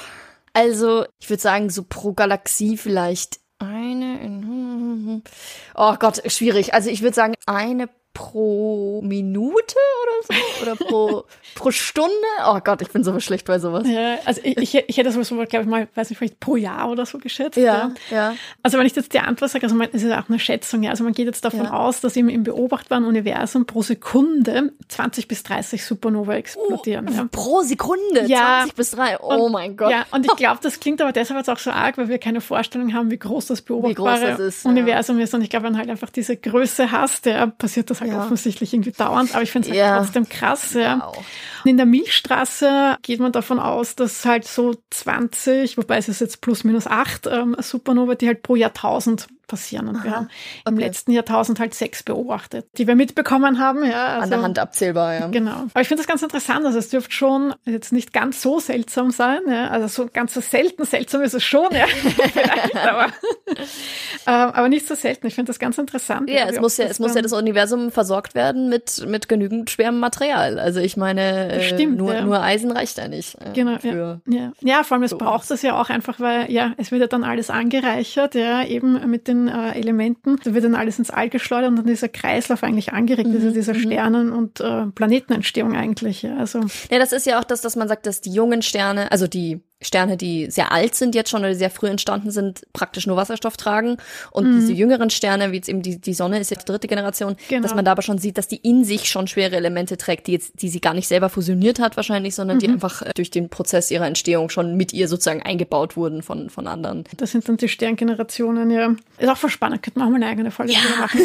Speaker 2: Also, ich würde sagen, so pro Galaxie vielleicht eine in, oh Gott, schwierig. Also ich würde sagen, eine pro Minute oder so? Oder pro, pro Stunde? Oh Gott, ich bin so schlecht bei sowas.
Speaker 1: Ja, also ich, ich, ich hätte das so, glaube ich mal, weiß nicht, vielleicht pro Jahr oder so geschätzt.
Speaker 2: Ja, ja. ja.
Speaker 1: Also wenn ich jetzt die Antwort sage, also es ist auch eine Schätzung, ja. Also man geht jetzt davon ja. aus, dass im, im beobachtbaren Universum pro Sekunde zwanzig bis dreißig Supernova explodieren.
Speaker 2: Oh,
Speaker 1: ja.
Speaker 2: Pro Sekunde?
Speaker 1: Ja.
Speaker 2: zwanzig bis drei? Oh
Speaker 1: und,
Speaker 2: mein Gott.
Speaker 1: Ja, und ich glaube, das klingt aber deshalb jetzt auch so arg, weil wir keine Vorstellung haben, wie groß das beobachtbare
Speaker 2: groß das ist,
Speaker 1: Universum
Speaker 2: ja.
Speaker 1: ist. Und ich glaube, wenn halt einfach diese Größe hast, ja, passiert das halt ja. offensichtlich irgendwie dauernd. Aber ich finde es halt ja. trotzdem krass. Ja.
Speaker 2: Wow.
Speaker 1: Und in der Milchstraße geht man davon aus, dass halt so zwanzig, wobei es ist jetzt plus minus acht ähm, Supernova, die halt pro Jahrtausend passieren. Und Aha, wir haben okay. im letzten Jahrtausend halt sechs beobachtet, die wir mitbekommen haben. Ja, also,
Speaker 2: an der Hand abzählbar, ja.
Speaker 1: Genau. Aber ich finde das ganz interessant. Also es dürfte schon jetzt nicht ganz so seltsam sein. Ja. Also so ganz so selten seltsam ist es schon. Ja. aber, ähm, aber nicht so selten. Ich finde das ganz interessant.
Speaker 2: Ja, es muss ja, es muss ja das Universum versorgt werden mit, mit genügend schwerem Material. Also ich meine, äh,
Speaker 1: stimmt,
Speaker 2: nur,
Speaker 1: ja.
Speaker 2: nur Eisen reicht ja nicht. Äh,
Speaker 1: genau,
Speaker 2: für
Speaker 1: ja. Ja. ja, vor allem es
Speaker 2: so
Speaker 1: braucht das ja auch einfach, weil ja, es wird ja dann alles angereichert, ja, eben mit den äh, Elementen. Da wird dann alles ins All geschleudert und dann dieser Kreislauf eigentlich angeregt, mhm. also dieser mhm. Sternen- und äh, Planetenentstehung eigentlich. Ja, also.
Speaker 2: Ja, das ist ja auch das, dass man sagt, dass die jungen Sterne, also die Sterne, die sehr alt sind jetzt schon oder sehr früh entstanden sind, praktisch nur Wasserstoff tragen. Und mhm. diese jüngeren Sterne, wie jetzt eben die, die Sonne ist jetzt dritte Generation, genau. dass man da aber schon sieht, dass die in sich schon schwere Elemente trägt, die jetzt, die sie gar nicht selber fusioniert hat wahrscheinlich, sondern mhm. die einfach durch den Prozess ihrer Entstehung schon mit ihr sozusagen eingebaut wurden von, von anderen.
Speaker 1: Das sind dann die Sterngenerationen, ja. Ist auch voll spannend, könnte man auch mal eine eigene Folge ja. machen.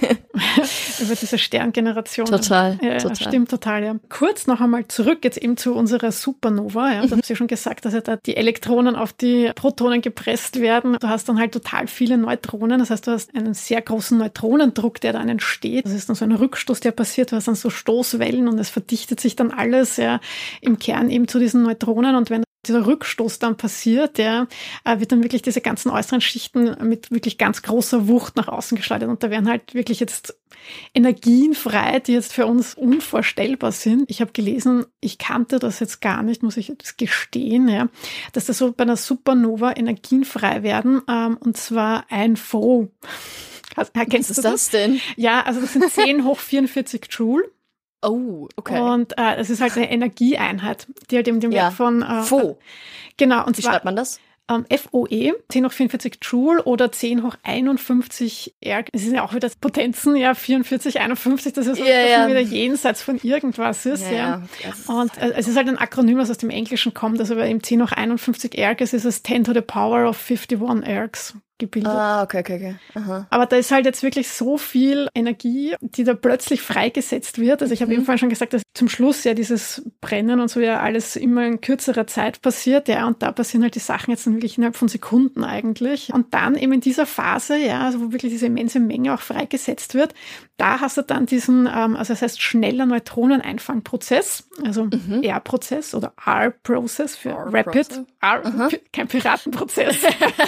Speaker 1: Diese, über diese Sterngenerationen.
Speaker 2: Total,
Speaker 1: ja,
Speaker 2: total.
Speaker 1: Stimmt, total, ja. Kurz noch einmal zurück jetzt eben zu unserer Supernova, ja. Da haben Sie schon gesagt, dass ja da die Elektronen auf die Protonen gepresst werden. Du hast dann halt total viele Neutronen. Das heißt, du hast einen sehr großen Neutronendruck, der dann entsteht. Das ist dann so ein Rückstoß, der passiert. Du hast dann so Stoßwellen und es verdichtet sich dann alles ja im Kern eben zu diesen Neutronen. Und wenn dieser Rückstoß dann passiert, der äh, wird dann wirklich diese ganzen äußeren Schichten mit wirklich ganz großer Wucht nach außen geschleudert. Und da werden halt wirklich jetzt Energien frei, die jetzt für uns unvorstellbar sind. Ich habe gelesen, ich kannte das jetzt gar nicht, muss ich jetzt gestehen, ja, dass da so bei einer Supernova Energien frei werden, ähm, und zwar ein Fo.
Speaker 2: Was ist das denn?
Speaker 1: Ja, also das sind zehn hoch vierundvierzig Joule.
Speaker 2: Oh, okay.
Speaker 1: Und äh, es ist halt eine Energieeinheit, die halt eben den
Speaker 2: ja.
Speaker 1: Wert von äh,
Speaker 2: Fo.
Speaker 1: Genau. Und
Speaker 2: wie
Speaker 1: zwar,
Speaker 2: schreibt man das?
Speaker 1: Ähm, F O E, zehn hoch vierundvierzig Joule oder zehn hoch einundfünfzig Erg. Das sind ja auch wieder Potenzen, ja, vierundvierzig, einundfünfzig, das ist
Speaker 2: ja, ja.
Speaker 1: schon wieder jenseits von irgendwas ist, ja. ja. Und äh, es ist halt ein Akronym, das aus dem Englischen kommt, also bei dem zehn hoch einundfünfzig Erg ist es ten to the power of fifty-one Ergs gebildet.
Speaker 2: Ah, okay, okay, okay. Aha.
Speaker 1: Aber da ist halt jetzt wirklich so viel Energie, die da plötzlich freigesetzt wird. Also ich habe mhm. eben vorhin schon gesagt, dass zum Schluss ja dieses Brennen und so ja alles immer in kürzerer Zeit passiert, ja, und da passieren halt die Sachen jetzt dann wirklich innerhalb von Sekunden eigentlich. Und dann eben in dieser Phase, ja, also wo wirklich diese immense Menge auch freigesetzt wird, da hast du dann diesen, ähm, also das heißt schneller Neutroneneinfangprozess, also mhm. R-Prozess oder R-Prozess für R Rapid, R, uh-huh. P- kein Piratenprozess,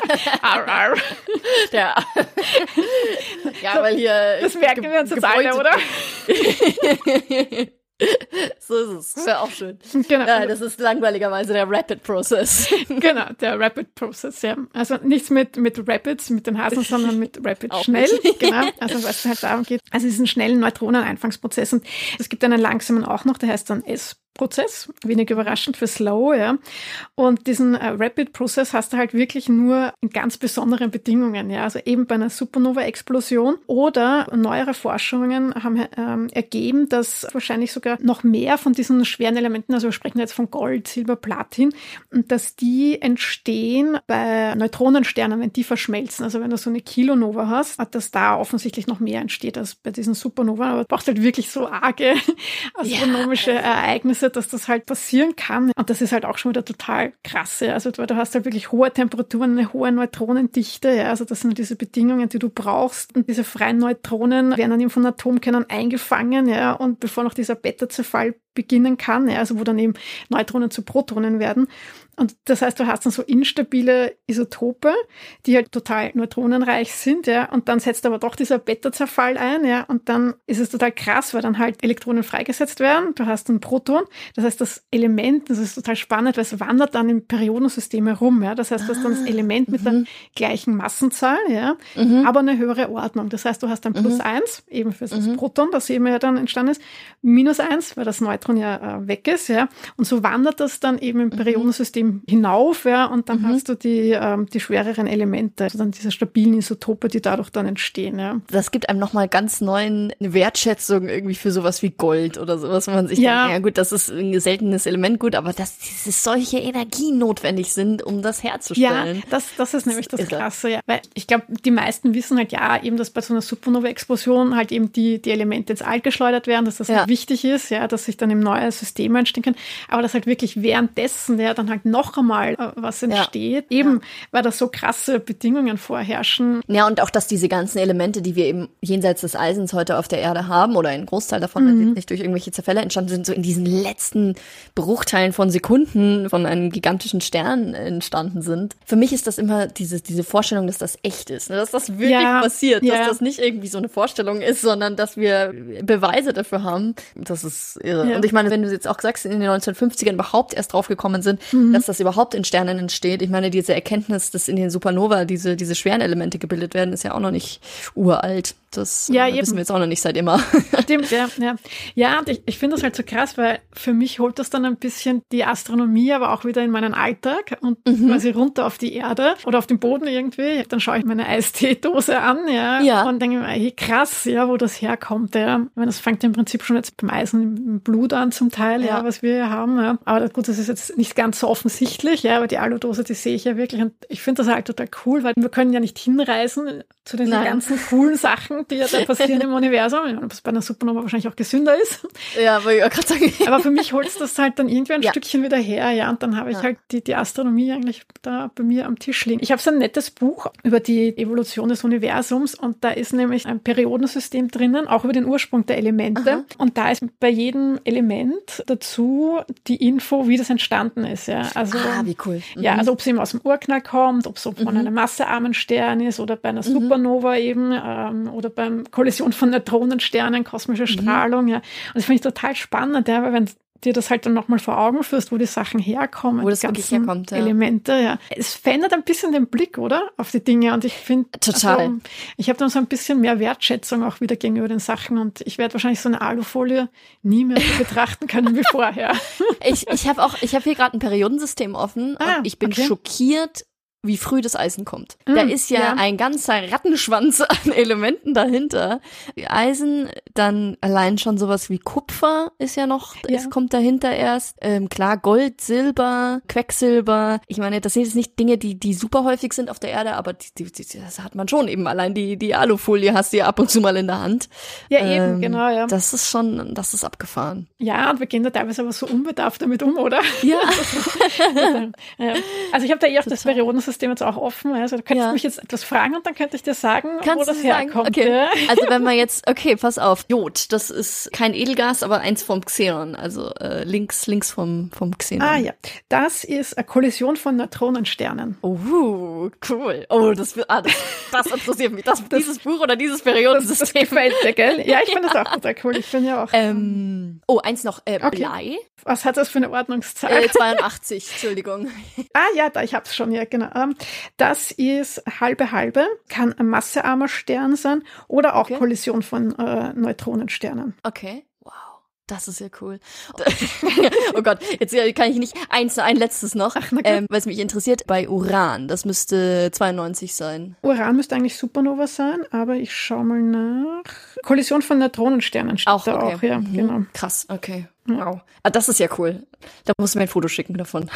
Speaker 1: R R.
Speaker 2: Ja. ja, weil hier...
Speaker 1: Das merken wir uns jetzt alle, oder?
Speaker 2: So ist es. Das wäre auch schön.
Speaker 1: Genau.
Speaker 2: Ja, das ist langweiligerweise der Rapid Process.
Speaker 1: Genau, der Rapid Process, ja. Also nichts mit, mit Rapids, mit den Hasen, sondern mit Rapid
Speaker 2: auch
Speaker 1: schnell.
Speaker 2: Nicht.
Speaker 1: Genau, also was es halt darum geht. Also diesen schnellen Neutroneneinfangsprozess. Und es gibt einen langsamen auch noch, der heißt dann S Prozess, wenig überraschend für Slow, ja. Und diesen äh, Rapid Process hast du halt wirklich nur in ganz besonderen Bedingungen, ja. Also eben bei einer Supernova-Explosion oder neuere Forschungen haben ähm, ergeben, dass wahrscheinlich sogar noch mehr von diesen schweren Elementen, also wir sprechen jetzt von Gold, Silber, Platin, und dass die entstehen bei Neutronensternen, wenn die verschmelzen. Also wenn du so eine Kilonova hast, dass da offensichtlich noch mehr entsteht als bei diesen Supernovaen. Aber du brauchst halt wirklich so arge astronomische ja. Ereignisse, dass das halt passieren kann. Und das ist halt auch schon wieder total krass. Ja. Also du hast halt wirklich hohe Temperaturen, eine hohe Neutronendichte. Ja. Also das sind diese Bedingungen, die du brauchst. Und diese freien Neutronen werden dann eben von Atomkernen eingefangen. Ja. Und bevor noch dieser Beta-Zerfall beginnen kann, ja, also wo dann eben Neutronen zu Protonen werden. Und das heißt, du hast dann so instabile Isotope, die halt total neutronenreich sind, ja, und dann setzt aber doch dieser Beta-Zerfall ein, ja, und dann ist es total krass, weil dann halt Elektronen freigesetzt werden, du hast ein Proton, das heißt, das Element, das ist total spannend, weil es wandert dann im Periodensystem herum, ja, das heißt, du hast dann das Element mit der gleichen Massenzahl, ja, mhm. aber eine höhere Ordnung, das heißt, du hast dann plus mhm. eins, eben für das mhm. Proton, das eben ja dann entstanden ist, minus eins, weil das Neutron ja äh, weg ist, ja, und so wandert das dann eben im Periodensystem hinauf, ja, und dann mhm. hast du die, ähm, die schwereren Elemente, also dann diese stabilen Isotope, die dadurch dann entstehen, ja.
Speaker 2: Das gibt einem nochmal ganz neuen eine Wertschätzung irgendwie für sowas wie Gold oder sowas, wo man sich
Speaker 1: ja.
Speaker 2: denkt, ja gut, das ist ein seltenes Element, gut, aber dass diese solche Energien notwendig sind, um das herzustellen.
Speaker 1: Ja, das, das ist nämlich das
Speaker 2: irre.
Speaker 1: Krasse, ja. Weil ich glaube, die meisten wissen halt, ja, eben, dass bei so einer Supernova-Explosion halt eben die, die Elemente ins All geschleudert werden, dass das ja. halt wichtig ist, ja, dass sich dann im neue System entstehen kann, aber dass halt wirklich währenddessen, ja, dann halt noch einmal äh, was entsteht, ja. eben, ja. weil da so krasse Bedingungen vorherrschen.
Speaker 2: Ja, und auch, dass diese ganzen Elemente, die wir eben jenseits des Eisens heute auf der Erde haben, oder ein Großteil davon, mhm. die nicht durch irgendwelche Zerfälle entstanden sind, so in diesen letzten Bruchteilen von Sekunden von einem gigantischen Stern entstanden sind. Für mich ist das immer diese, diese Vorstellung, dass das echt ist, ne? Dass das wirklich ja. passiert, ja. dass das nicht irgendwie so eine Vorstellung ist, sondern dass wir Beweise dafür haben. Das ist irre. Ja. Und ich meine, wenn du jetzt auch sagst, in den neunzehnhundertfünfzigern überhaupt erst drauf gekommen sind, mhm. dass das überhaupt in Sternen entsteht. Ich meine, diese Erkenntnis, dass in den Supernova diese, diese schweren Elemente gebildet werden, ist ja auch noch nicht uralt. Das
Speaker 1: ja,
Speaker 2: äh, wissen wir jetzt auch noch nicht seit immer.
Speaker 1: Stimmt, ja. Ja, ja und ich, ich finde das halt so krass, weil für mich holt das dann ein bisschen die Astronomie aber auch wieder in meinen Alltag und mhm. quasi runter auf die Erde oder auf den Boden irgendwie. Dann schaue ich meine Eisteedose an, ja, ja. und denke mir, hey, krass, ja, wo das herkommt. Ja. Ich meine, das fängt ja im Prinzip schon jetzt beim Eisen im Blut an zum Teil, ja, ja was wir hier haben. Ja. Aber gut, das ist jetzt nicht ganz so offensichtlich, ja, aber die Aludose, die sehe ich ja wirklich und ich finde das halt total cool, weil wir können ja nicht hinreisen zu den Nein. ganzen coolen Sachen, die ja da passieren im Universum, was bei einer Supernova wahrscheinlich auch gesünder ist.
Speaker 2: Ja, wollte ich auch gerade sagen.
Speaker 1: Aber für mich holt es das halt dann irgendwie ein ja. Stückchen wieder her, ja, und dann habe ich ja. halt die, die Astronomie eigentlich da bei mir am Tisch liegen. Ich habe so ein nettes Buch über die Evolution des Universums und da ist nämlich ein Periodensystem drinnen, auch über den Ursprung der Elemente. Aha. Und da ist bei jedem Element dazu die Info, wie das entstanden ist, ja. Also,
Speaker 2: ah, wie cool. Mhm.
Speaker 1: Ja, also ob es eben aus dem Urknall kommt, ob es so von mhm. einem massearmen Stern ist oder bei einer Supernova mhm. eben ähm, oder beim Kollision von Neutronensternen, kosmische Strahlung, mhm. ja. Und das finde ich total spannend, ja, weil wenn dir das halt dann nochmal vor Augen führst, wo die Sachen herkommen,
Speaker 2: wo das
Speaker 1: die
Speaker 2: wirklich herkommt, ja.
Speaker 1: Elemente, ja. Es verändert ein bisschen den Blick, oder? Auf die Dinge und ich finde,
Speaker 2: total.
Speaker 1: Also, ich habe dann so ein bisschen mehr Wertschätzung auch wieder gegenüber den Sachen und ich werde wahrscheinlich so eine Alufolie nie mehr so betrachten können wie vorher.
Speaker 2: Ich, ich habe auch, ich habe hier gerade ein Periodensystem offen
Speaker 1: ah,
Speaker 2: und ich bin
Speaker 1: okay.
Speaker 2: schockiert, wie früh das Eisen kommt.
Speaker 1: Mm,
Speaker 2: da ist ja, ja ein ganzer Rattenschwanz an Elementen dahinter. Eisen, dann allein schon sowas wie Kupfer ist ja noch, ja. es kommt dahinter erst. Ähm, klar, Gold, Silber, Quecksilber. Ich meine, das sind jetzt nicht Dinge, die die super häufig sind auf der Erde, aber die, die, die, das hat man schon eben. Allein die die Alufolie hast du ja ab und zu mal in der Hand.
Speaker 1: Ja,
Speaker 2: ähm,
Speaker 1: eben, genau, ja.
Speaker 2: Das ist schon, das ist abgefahren.
Speaker 1: Ja, und wir gehen da teilweise aber so unbedarft damit um, oder?
Speaker 2: Ja.
Speaker 1: ja. Also ich habe da eh auch das Periodensystem jetzt auch offen. Also du könntest ja. mich jetzt etwas fragen und dann könnte ich dir sagen,
Speaker 2: Kannst
Speaker 1: wo das
Speaker 2: du sagen?
Speaker 1: herkommt.
Speaker 2: Okay.
Speaker 1: Ja.
Speaker 2: Also wenn man jetzt, okay, pass auf, Jod, das ist kein Edelgas, aber eins vom Xenon, also äh, links links vom vom Xenon.
Speaker 1: Ah ja, das ist eine Kollision von Neutronensternen.
Speaker 2: Oh, cool. Oh, das ah, das, das interessiert mich. Das, das, dieses Buch oder dieses Periodensystem.
Speaker 1: Das, das gefällt dir, gell? Ja, ich finde das auch total cool. Ich bin ja auch.
Speaker 2: Ähm, oh, eins noch, äh,
Speaker 1: okay.
Speaker 2: Blei.
Speaker 1: Was hat das für eine Ordnungszahl?
Speaker 2: Äh, zweiundachtzig, Entschuldigung.
Speaker 1: Ah ja, da, ich hab's schon, ja, genau. Das ist halbe halbe, kann ein massearmer Stern sein oder auch okay. Kollision von äh, Neutronensternen.
Speaker 2: Okay. Wow. Das ist ja cool. Oh Gott, jetzt kann ich nicht eins, ein letztes noch, Ach, ähm, weil es mich interessiert, bei Uran, das müsste zweiundneunzig sein.
Speaker 1: Uran müsste eigentlich Supernova sein, aber ich schau mal nach. Kollision von Neutronensternen steht
Speaker 2: auch,
Speaker 1: da
Speaker 2: okay.
Speaker 1: auch, ja,
Speaker 2: mhm.
Speaker 1: genau.
Speaker 2: Krass, okay. Wow. Ah, das ist ja cool. Da musst du mir ein Foto schicken davon.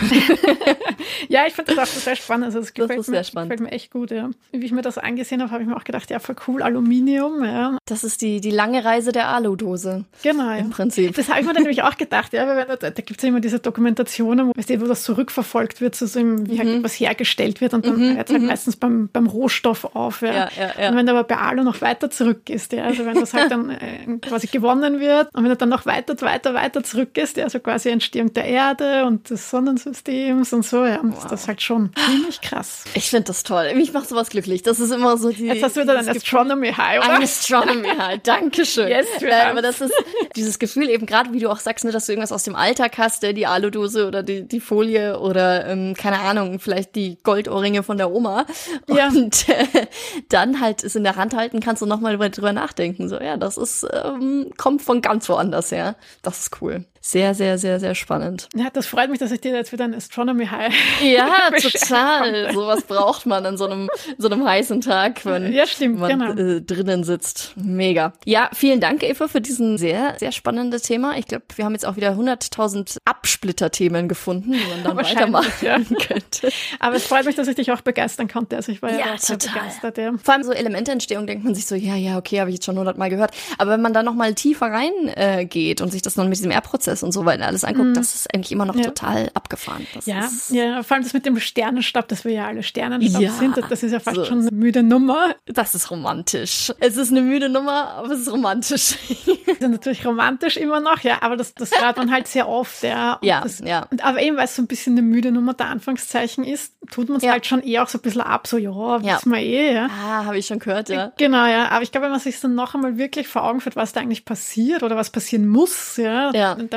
Speaker 1: Ja, ich finde das auch total spannend. Also das gefällt,
Speaker 2: das ist
Speaker 1: mir,
Speaker 2: sehr spannend.
Speaker 1: gefällt mir echt gut, ja. Wie ich mir das angesehen habe, habe ich mir auch gedacht, ja, voll cool, Aluminium, ja.
Speaker 2: Das ist die, die lange Reise der Aludose.
Speaker 1: Genau, ja.
Speaker 2: Im Prinzip.
Speaker 1: Das habe ich mir dann nämlich auch gedacht, ja, weil da, da gibt es ja immer diese Dokumentationen, wo, weißt du, wo das zurückverfolgt wird, so, so im, wie mhm. halt etwas hergestellt wird und dann mhm. hört es halt mhm. meistens beim, beim Rohstoff auf, ja.
Speaker 2: Ja, ja, ja.
Speaker 1: Und wenn du aber bei Alu noch weiter zurück ist, ja, also wenn das halt dann äh, quasi gewonnen wird und wenn er dann noch weiter, weiter, weiter zurück ist, ja, also quasi Entstehung der Erde und des Sonnensystems und so, ja, wow. ist das halt schon ziemlich krass.
Speaker 2: Ich finde das toll. Mich macht sowas glücklich. Das ist immer so die...
Speaker 1: Jetzt hast du wieder dein Astronomy High, oder?
Speaker 2: Ein Astronomy High, dankeschön.
Speaker 1: Yes,
Speaker 2: äh, aber das ist dieses Gefühl eben gerade, wie du auch sagst, ne, dass du irgendwas aus dem Alltag hast, die Aludose oder die, die Folie oder, ähm, keine Ahnung, vielleicht die Goldohrringe von der Oma.
Speaker 1: Ja.
Speaker 2: Und äh, dann halt es in der Hand halten kannst und nochmal drüber nachdenken. So, ja, das ist, ähm, kommt von ganz woanders her. Das ist cool. Sehr, sehr, sehr, sehr spannend.
Speaker 1: Ja, das freut mich, dass ich dir jetzt wieder ein Astronomy High
Speaker 2: Ja, total. Sowas braucht man an so einem, so einem heißen Tag, wenn
Speaker 1: ja, stimmt,
Speaker 2: man
Speaker 1: genau.
Speaker 2: äh, drinnen sitzt. Mega. Ja, vielen Dank, Eva, für diesen sehr, sehr spannenden Thema. Ich glaube, wir haben jetzt auch wieder hunderttausend Absplitterthemen gefunden, die man dann weitermachen
Speaker 1: ja.
Speaker 2: könnte.
Speaker 1: Aber es freut mich, dass ich dich auch begeistern konnte. Also ich war ja,
Speaker 2: ja
Speaker 1: sehr
Speaker 2: total.
Speaker 1: begeistert. Ja.
Speaker 2: Vor allem so Elementeentstehung denkt man sich so, ja, ja, okay, habe ich jetzt schon hundertmal gehört. Aber wenn man da nochmal tiefer rein äh, geht und sich das dann mit diesem R-Prozess und so weiter alles anguckt, mm. das ist eigentlich immer noch ja. total abgefahren. Das
Speaker 1: ja,
Speaker 2: ist
Speaker 1: ja, vor allem das mit dem Sternenstab, dass wir ja alle Sternenstab
Speaker 2: ja,
Speaker 1: sind, das ist ja fast
Speaker 2: so.
Speaker 1: schon eine müde Nummer.
Speaker 2: Das ist romantisch. Es ist eine müde Nummer, aber es ist romantisch.
Speaker 1: Das ist natürlich romantisch immer noch, ja, aber das, das hört man halt sehr oft, ja. Und
Speaker 2: ja,
Speaker 1: das,
Speaker 2: ja.
Speaker 1: Und, aber eben, weil es so ein bisschen eine müde Nummer der Anfangszeichen ist, tut man es
Speaker 2: ja.
Speaker 1: halt schon eher auch so ein bisschen ab, so, ja,
Speaker 2: ja.
Speaker 1: wissen wir eh, ja.
Speaker 2: Ah, habe ich schon gehört, ja.
Speaker 1: Genau, ja, aber ich glaube, wenn man sich dann noch einmal wirklich vor Augen führt, was da eigentlich passiert oder was passieren muss, ja,
Speaker 2: ja.
Speaker 1: dann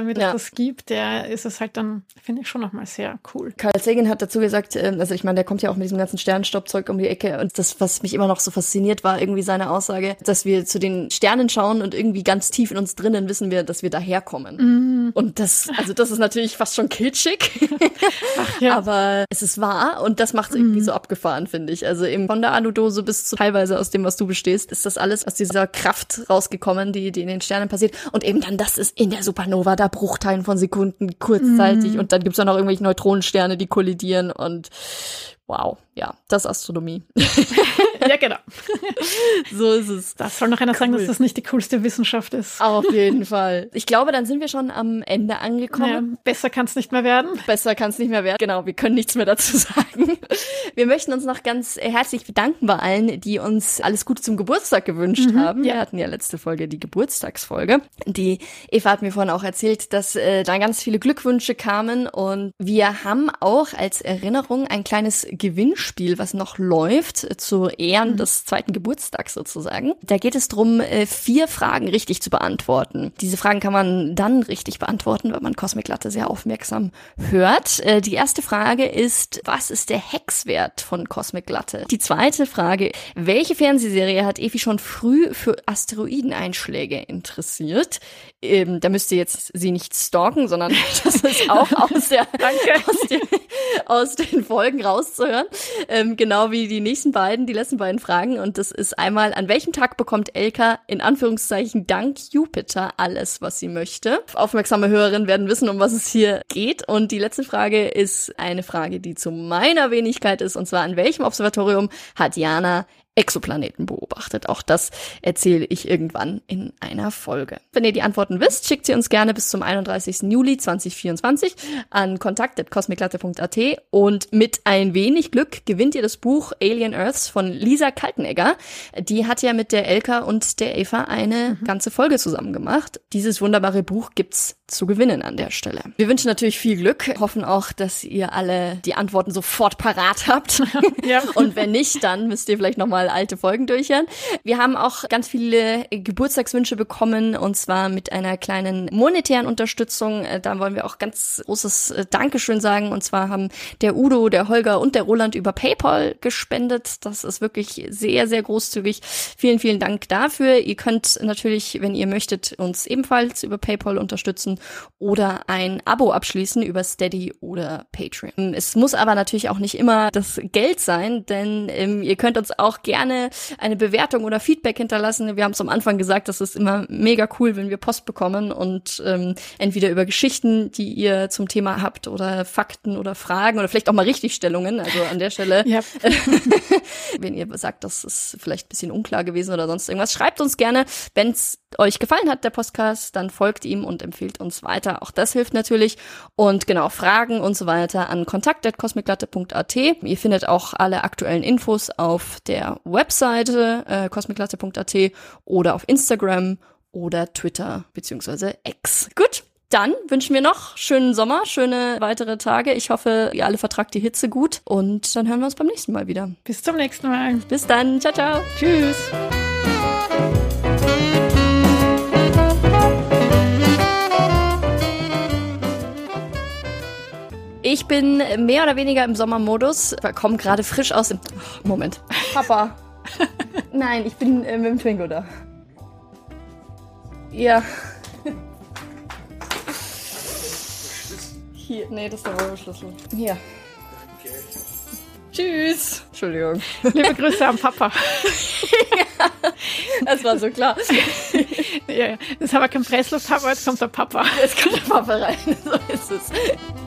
Speaker 1: damit
Speaker 2: ja.
Speaker 1: es das gibt, der ist es halt dann, finde ich, schon nochmal sehr cool.
Speaker 2: Carl Sagan hat dazu gesagt, also ich meine, der kommt ja auch mit diesem ganzen Sternenstaubzeug um die Ecke und das, was mich immer noch so fasziniert, war irgendwie seine Aussage, dass wir zu den Sternen schauen und irgendwie ganz tief in uns drinnen wissen wir, dass wir daherkommen. Mm. Und das, also das ist natürlich fast schon kitschig, Ach, ja. aber es ist wahr und das macht es irgendwie mm. so abgefahren, finde ich. Also eben von der Aludose bis zu teilweise aus dem, was du bestehst, ist das alles aus dieser Kraft rausgekommen, die, die in den Sternen passiert. Und eben dann, das ist in der Supernova, da Bruchteilen von Sekunden, kurzzeitig mm. und dann gibt's auch noch irgendwelche Neutronensterne, die kollidieren und wow, ja, das ist Astronomie.
Speaker 1: Ja, genau.
Speaker 2: So ist es.
Speaker 1: Da soll noch einer cool. sagen, dass das nicht die coolste Wissenschaft ist.
Speaker 2: Auf jeden Fall. Ich glaube, dann sind wir schon am Ende angekommen.
Speaker 1: Naja, besser kann es nicht mehr werden.
Speaker 2: Besser kann es nicht mehr werden. Genau, wir können nichts mehr dazu sagen. Wir möchten uns noch ganz herzlich bedanken bei allen, die uns alles Gute zum Geburtstag gewünscht mhm, haben. Ja. Wir hatten ja letzte Folge die Geburtstagsfolge. Die Eva hat mir vorhin auch erzählt, dass äh, da ganz viele Glückwünsche kamen und wir haben auch als Erinnerung ein kleines Gewinnspiel, was noch läuft, zu Ehren mhm. des zweiten Geburtstags sozusagen. Da geht es darum, vier Fragen richtig zu beantworten. Diese Fragen kann man dann richtig beantworten, wenn man Cosmic Latte sehr aufmerksam hört. Die erste Frage ist, was ist der Hexwert von Cosmic Latte? Die zweite Frage, welche Fernsehserie hat Evi schon früh für Asteroideneinschläge interessiert? Ähm, da müsst ihr jetzt sie nicht stalken, sondern das ist auch aus, der, aus, den, aus den Folgen rauszuhören. Ähm, genau wie die nächsten beiden, die letzten beiden Fragen. Und das ist einmal, an welchem Tag bekommt Elka in Anführungszeichen dank Jupiter alles, was sie möchte? Aufmerksame Hörerinnen werden wissen, um was es hier geht. Und die letzte Frage ist eine Frage, die zu meiner Wenigkeit ist. Und zwar, an welchem Observatorium hat Jana Exoplaneten beobachtet? Auch das erzähle ich irgendwann in einer Folge. Wenn ihr die Antworten wisst, schickt sie uns gerne bis zum einunddreißigsten Juli zweitausendvierundzwanzig an kontakt at cosmiclatte punkt a t und mit ein wenig Glück gewinnt ihr das Buch Alien Earths von Lisa Kaltenegger. Die hat ja mit der Elka und der Eva eine mhm. ganze Folge zusammen gemacht. Dieses wunderbare Buch gibt's zu gewinnen an der Stelle. Wir wünschen natürlich viel Glück, hoffen auch, dass ihr alle die Antworten sofort parat habt. Ja. Und wenn nicht, dann müsst ihr vielleicht nochmal alte Folgen durchhören. Wir haben auch ganz viele Geburtstagswünsche bekommen und zwar mit einer kleinen monetären Unterstützung. Da wollen wir auch ganz großes Dankeschön sagen und zwar haben der Udo, der Holger und der Roland über PayPal gespendet. Das ist wirklich sehr, sehr großzügig. Vielen, vielen Dank dafür. Ihr könnt natürlich, wenn ihr möchtet, uns ebenfalls über PayPal unterstützen oder ein Abo abschließen über Steady oder Patreon. Es muss aber natürlich auch nicht immer das Geld sein, denn ähm, ihr könnt uns auch gerne eine Bewertung oder Feedback hinterlassen. Wir haben es am Anfang gesagt, das ist immer mega cool, wenn wir Post bekommen und ähm, entweder über Geschichten, die ihr zum Thema habt oder Fakten oder Fragen oder vielleicht auch mal Richtigstellungen. Also an der Stelle, ja. Wenn ihr sagt, das ist vielleicht ein bisschen unklar gewesen oder sonst irgendwas, schreibt uns gerne. Wenn es euch gefallen hat, der Podcast, dann folgt ihm und empfiehlt uns weiter. Auch das hilft natürlich. Und genau, Fragen und so weiter an kontakt at cosmiclatte punkt a t. Ihr findet auch alle aktuellen Infos auf der Webseite äh, cosmiclatte punkt a t oder auf Instagram oder Twitter beziehungsweise X. Gut, dann wünschen wir noch schönen Sommer, schöne weitere Tage. Ich hoffe, ihr alle vertragt die Hitze gut und dann hören wir uns beim nächsten Mal wieder.
Speaker 1: Bis zum nächsten Mal.
Speaker 2: Bis dann. Ciao, ciao.
Speaker 1: Tschüss.
Speaker 2: Ich bin mehr oder weniger im Sommermodus, komme gerade frisch aus dem... Oh, Moment. Papa. Nein, ich bin äh, mit dem Twingo da. Ja. Hier, nee, das ist der Euro-Schlüssel. Hier. Okay. Tschüss. Entschuldigung.
Speaker 1: Liebe Grüße am Papa.
Speaker 2: Ja, das war so klar.
Speaker 1: Ja, ja. Das haben wir kein Pressluft, aber jetzt kommt der Papa.
Speaker 2: Jetzt kommt der Papa rein. So ist es.